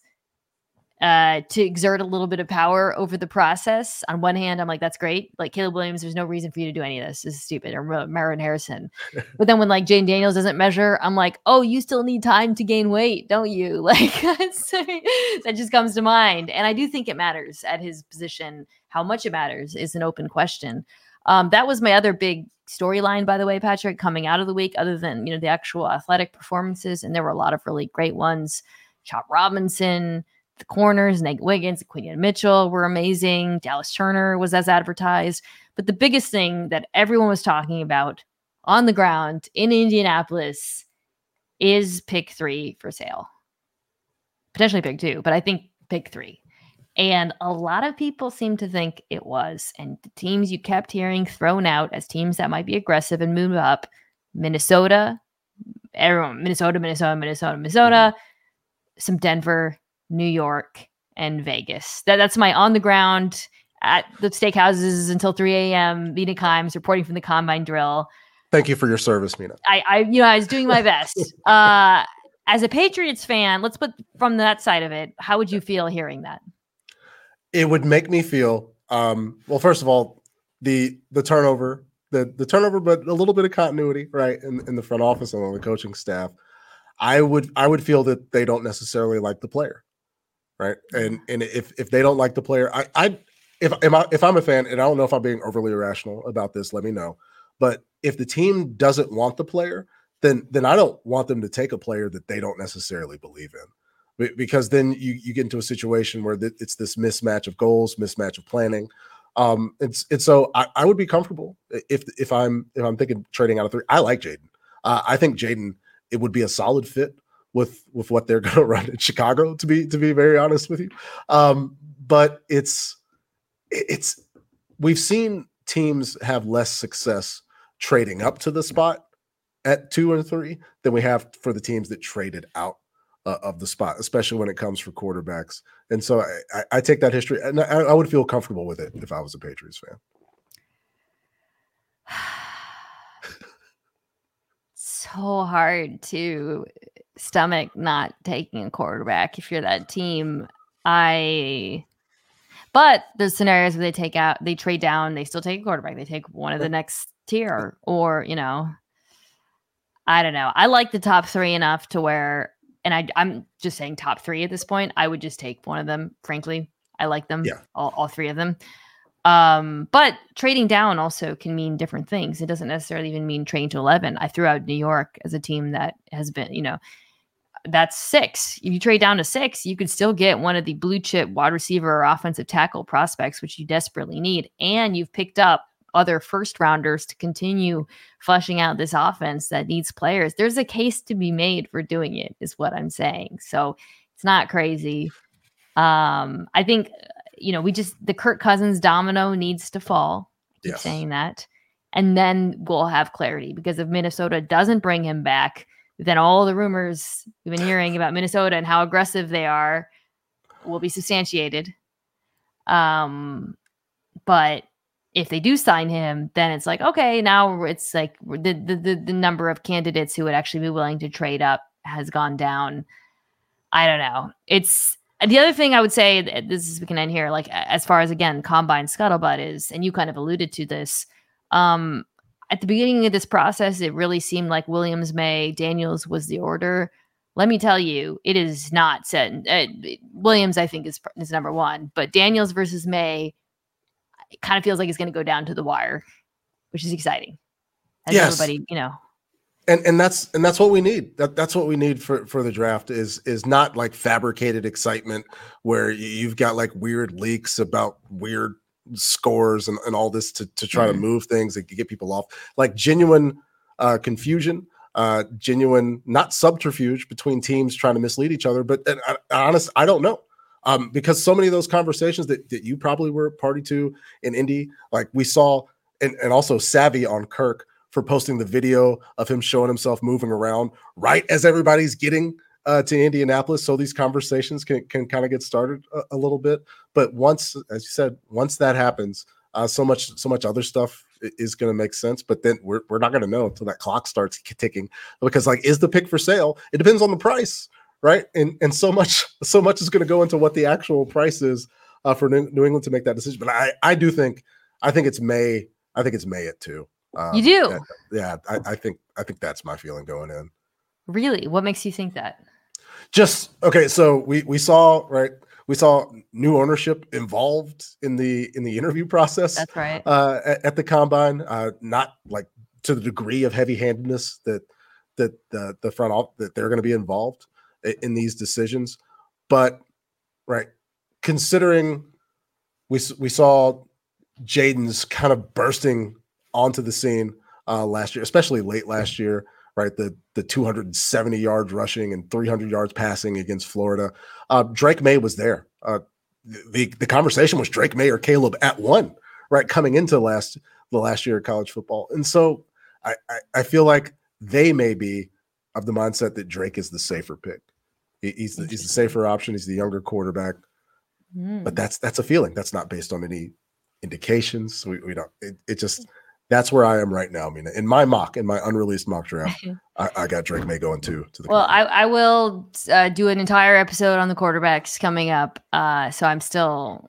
[SPEAKER 1] uh, to exert a little bit of power over the process, on one hand, I'm like, that's great. Like Caleb Williams, there's no reason for you to do any of this. This is stupid. Or Marvin Harrison. But then when like Jane Daniels doesn't measure, I'm like, oh, you still need time to gain weight, don't you? Like that just comes to mind. And I do think it matters at his position. How much it matters is an open question. Um, that was my other big storyline, by the way, Patrick, coming out of the week, other than, you know, the actual athletic performances. And there were a lot of really great ones. Chop Robinson, the corners, Nate Wiggins, Quinion Mitchell were amazing. Dallas Turner was as advertised. But the biggest thing that everyone was talking about on the ground in Indianapolis is pick three for sale. Potentially pick two, but I think pick three. And a lot of people seem to think it was. And the teams you kept hearing thrown out as teams that might be aggressive and move up, Minnesota, everyone, Minnesota, Minnesota, Minnesota, Minnesota, some Denver, New York, and Vegas. That, that's my on the ground at the steakhouses until three a.m. Mina Kimes reporting from the combine drill.
[SPEAKER 2] Thank you for your service, Mina.
[SPEAKER 1] I, I you know, I was doing my best. uh, as a Patriots fan, let's put from that side of it. How would you feel hearing that?
[SPEAKER 2] It would make me feel, um, well, first of all, the the turnover, the the turnover, but a little bit of continuity, right, in, in the front office and on the coaching staff. I would I would feel that they don't necessarily like the player. Right. And and if if they don't like the player, I I if if, I, if I'm a fan, and I don't know if I'm being overly irrational about this, let me know. But if the team doesn't want the player, then then I don't want them to take a player that they don't necessarily believe in, because then you you get into a situation where it's this mismatch of goals, mismatch of planning. Um, it's it's so I, I would be comfortable if if I'm if I'm thinking trading out of three. I like Jaden. Uh, I think Jaden, it would be a solid fit with with what they're going to run in Chicago, to be to be very honest with you. Um, but it's it's we've seen teams have less success trading up to the spot at two and three than we have for the teams that traded out uh, of the spot, especially when it comes for quarterbacks. And so I, I, I take that history, and I, I would feel comfortable with it if I was a Patriots fan.
[SPEAKER 1] so hard to stomach not taking a quarterback if you're that team. I, but the scenarios where they take out, they trade down, they still take a quarterback. They take one of the next tier, or, you know, I don't know. I like the top three enough to where, and I, I'm just saying top three at this point. I would just take one of them. Frankly, I like them,
[SPEAKER 2] yeah.
[SPEAKER 1] all, all three of them. Um, but trading down also can mean different things. It doesn't necessarily even mean trading to eleven. I threw out New York as a team that has been, you know, that's six. If you trade down to six, you could still get one of the blue chip wide receiver or offensive tackle prospects, which you desperately need. And you've picked up other first rounders to continue fleshing out this offense that needs players. There's a case to be made for doing it, is what I'm saying. So it's not crazy. Um, I think, you know, we just, the Kirk Cousins domino needs to fall. I keep
[SPEAKER 2] yes.
[SPEAKER 1] saying that. And then we'll have clarity, because if Minnesota doesn't bring him back, then all the rumors we've been hearing about Minnesota and how aggressive they are will be substantiated. Um, but if they do sign him, then it's like, okay, now it's like the, the, the, the number of candidates who would actually be willing to trade up has gone down. I don't know. It's the other thing I would say, this is, we can end here, like as far as, again, combine scuttlebutt is, and you kind of alluded to this, um, at the beginning of this process, it really seemed like Williams, May, Daniels was the order. Let me tell you, it is not set. Uh, Williams, I think, is, is number one, but Daniels versus May, it kind of feels like it's going to go down to the wire, which is exciting. As
[SPEAKER 2] yes.
[SPEAKER 1] everybody, you know.
[SPEAKER 2] And and that's and that's what we need. That that's what we need for, for the draft is is not like fabricated excitement where you've got like weird leaks about weird scores and, and all this to, to try mm-hmm. to move things and get people off. Like genuine uh, confusion, uh, genuine, not subterfuge between teams trying to mislead each other. But and, uh, honest, I don't know. Um, because so many of those conversations that, that you probably were party to in Indy, like we saw, and, and also savvy on Kirk for posting the video of him showing himself moving around right as everybody's getting uh, to Indianapolis. So these conversations can, can kind of get started a, a little bit. But once, as you said, once that happens, uh, so much, so much other stuff is going to make sense. But then we're, we're not going to know until that clock starts ticking, because like, is the pick for sale? It depends on the price. Right. And and so much, so much is going to go into what the actual price is uh, for New, New England to make that decision. But I, I do think, I think it's May. I think it's May at two. Um,
[SPEAKER 1] you do?
[SPEAKER 2] Yeah. yeah I, I think, I think that's my feeling going in.
[SPEAKER 1] Really? What makes you think that?
[SPEAKER 2] Just, okay. So we, we saw, right. We saw new ownership involved in the, in the interview process.
[SPEAKER 1] That's right.
[SPEAKER 2] Uh, at, at the combine, uh, not like to the degree of heavy handedness that, that the, the front office, that they're going to be involved in these decisions. But right, considering we we saw Jaden's kind of bursting onto the scene uh, last year, especially late last year, right? The the two hundred seventy yards rushing and three hundred yards passing against Florida. Uh, Drake May was there. Uh, the the conversation was Drake May or Caleb at one, right? Coming into last the last year of college football, and so I I, I feel like they may be of the mindset that Drake is the safer pick. He's the, he's the safer option. He's the younger quarterback, mm. but that's that's a feeling. That's not based on any indications. We, we don't. It, it just that's where I am right now. I mean, in my mock, in my unreleased mock draft, I, I got Drake May going to to the.
[SPEAKER 1] Well, I, I will uh, do an entire episode on the quarterbacks coming up. Uh, so I'm still,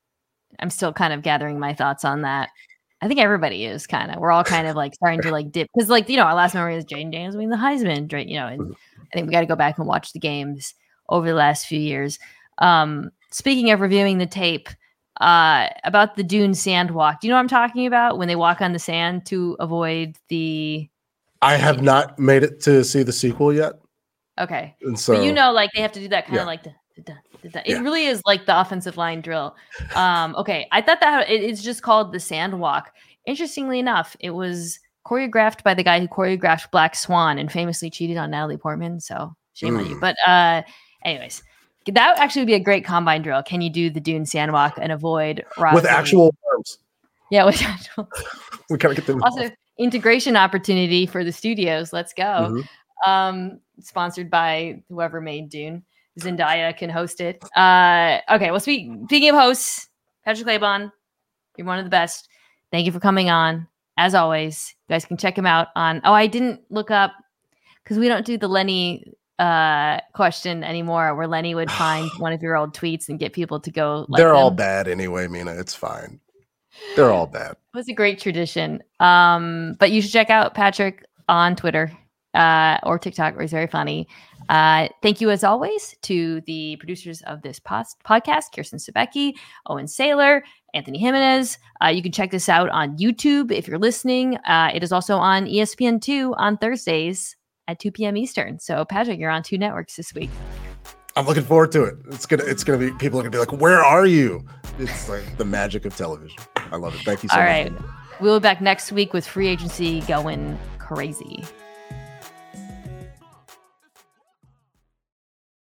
[SPEAKER 1] I'm still kind of gathering my thoughts on that. I think everybody is kind of. We're all kind of like starting to like dip, because like you know our last memory is Jaden Daniels winning the Heisman, right? You know, and I think we got to go back and watch the games over the last few years. Um, speaking of reviewing the tape, uh, about the dune sand walk, do you know what I'm talking about? When they walk on the sand to avoid the.
[SPEAKER 2] I have not made it to see the sequel yet.
[SPEAKER 1] Okay,
[SPEAKER 2] and so
[SPEAKER 1] but you know, like they have to do that kind of
[SPEAKER 2] yeah.
[SPEAKER 1] like the. the It
[SPEAKER 2] yeah.
[SPEAKER 1] really is like the offensive line drill. Um, okay, I thought that it, it's just called the sand walk. Interestingly enough, it was choreographed by the guy who choreographed Black Swan and famously cheated on Natalie Portman. So shame mm. on you. But uh, anyways, that would actually be a great combine drill. Can you do the dune sand walk and avoid
[SPEAKER 2] with actual arms?
[SPEAKER 1] Yeah, with actual.
[SPEAKER 2] We gotta get them.
[SPEAKER 1] Also, integration opportunity for the studios. Let's go. Mm-hmm. Um, sponsored by whoever made Dune. Zendaya can host it. Uh, okay, well, speak, speaking of hosts, Patrick Claybon, you're one of the best. Thank you for coming on. As always, you guys can check him out on. Oh, I didn't look up because we don't do the Lenny uh, question anymore, where Lenny would find one of your old tweets and get people to go. Like
[SPEAKER 2] They're
[SPEAKER 1] them.
[SPEAKER 2] all bad anyway, Mina. It's fine. They're all bad.
[SPEAKER 1] It was a great tradition. Um, but you should check out Patrick on Twitter uh, or TikTok, where he's very funny. Uh, thank you, as always, to the producers of this post- podcast, Kirsten Sebecki, Owen Saylor, Anthony Jimenez. Uh, you can check this out on YouTube if you're listening. Uh, it is also on E S P N two on Thursdays at two p.m. Eastern. So, Patrick, you're on two networks this week.
[SPEAKER 2] I'm looking forward to it. It's gonna, it's gonna be. People are gonna be like, "Where are you?" It's like the magic of television. I love it. Thank you so
[SPEAKER 1] All
[SPEAKER 2] much.
[SPEAKER 1] right, we'll be back next week with free agency going crazy.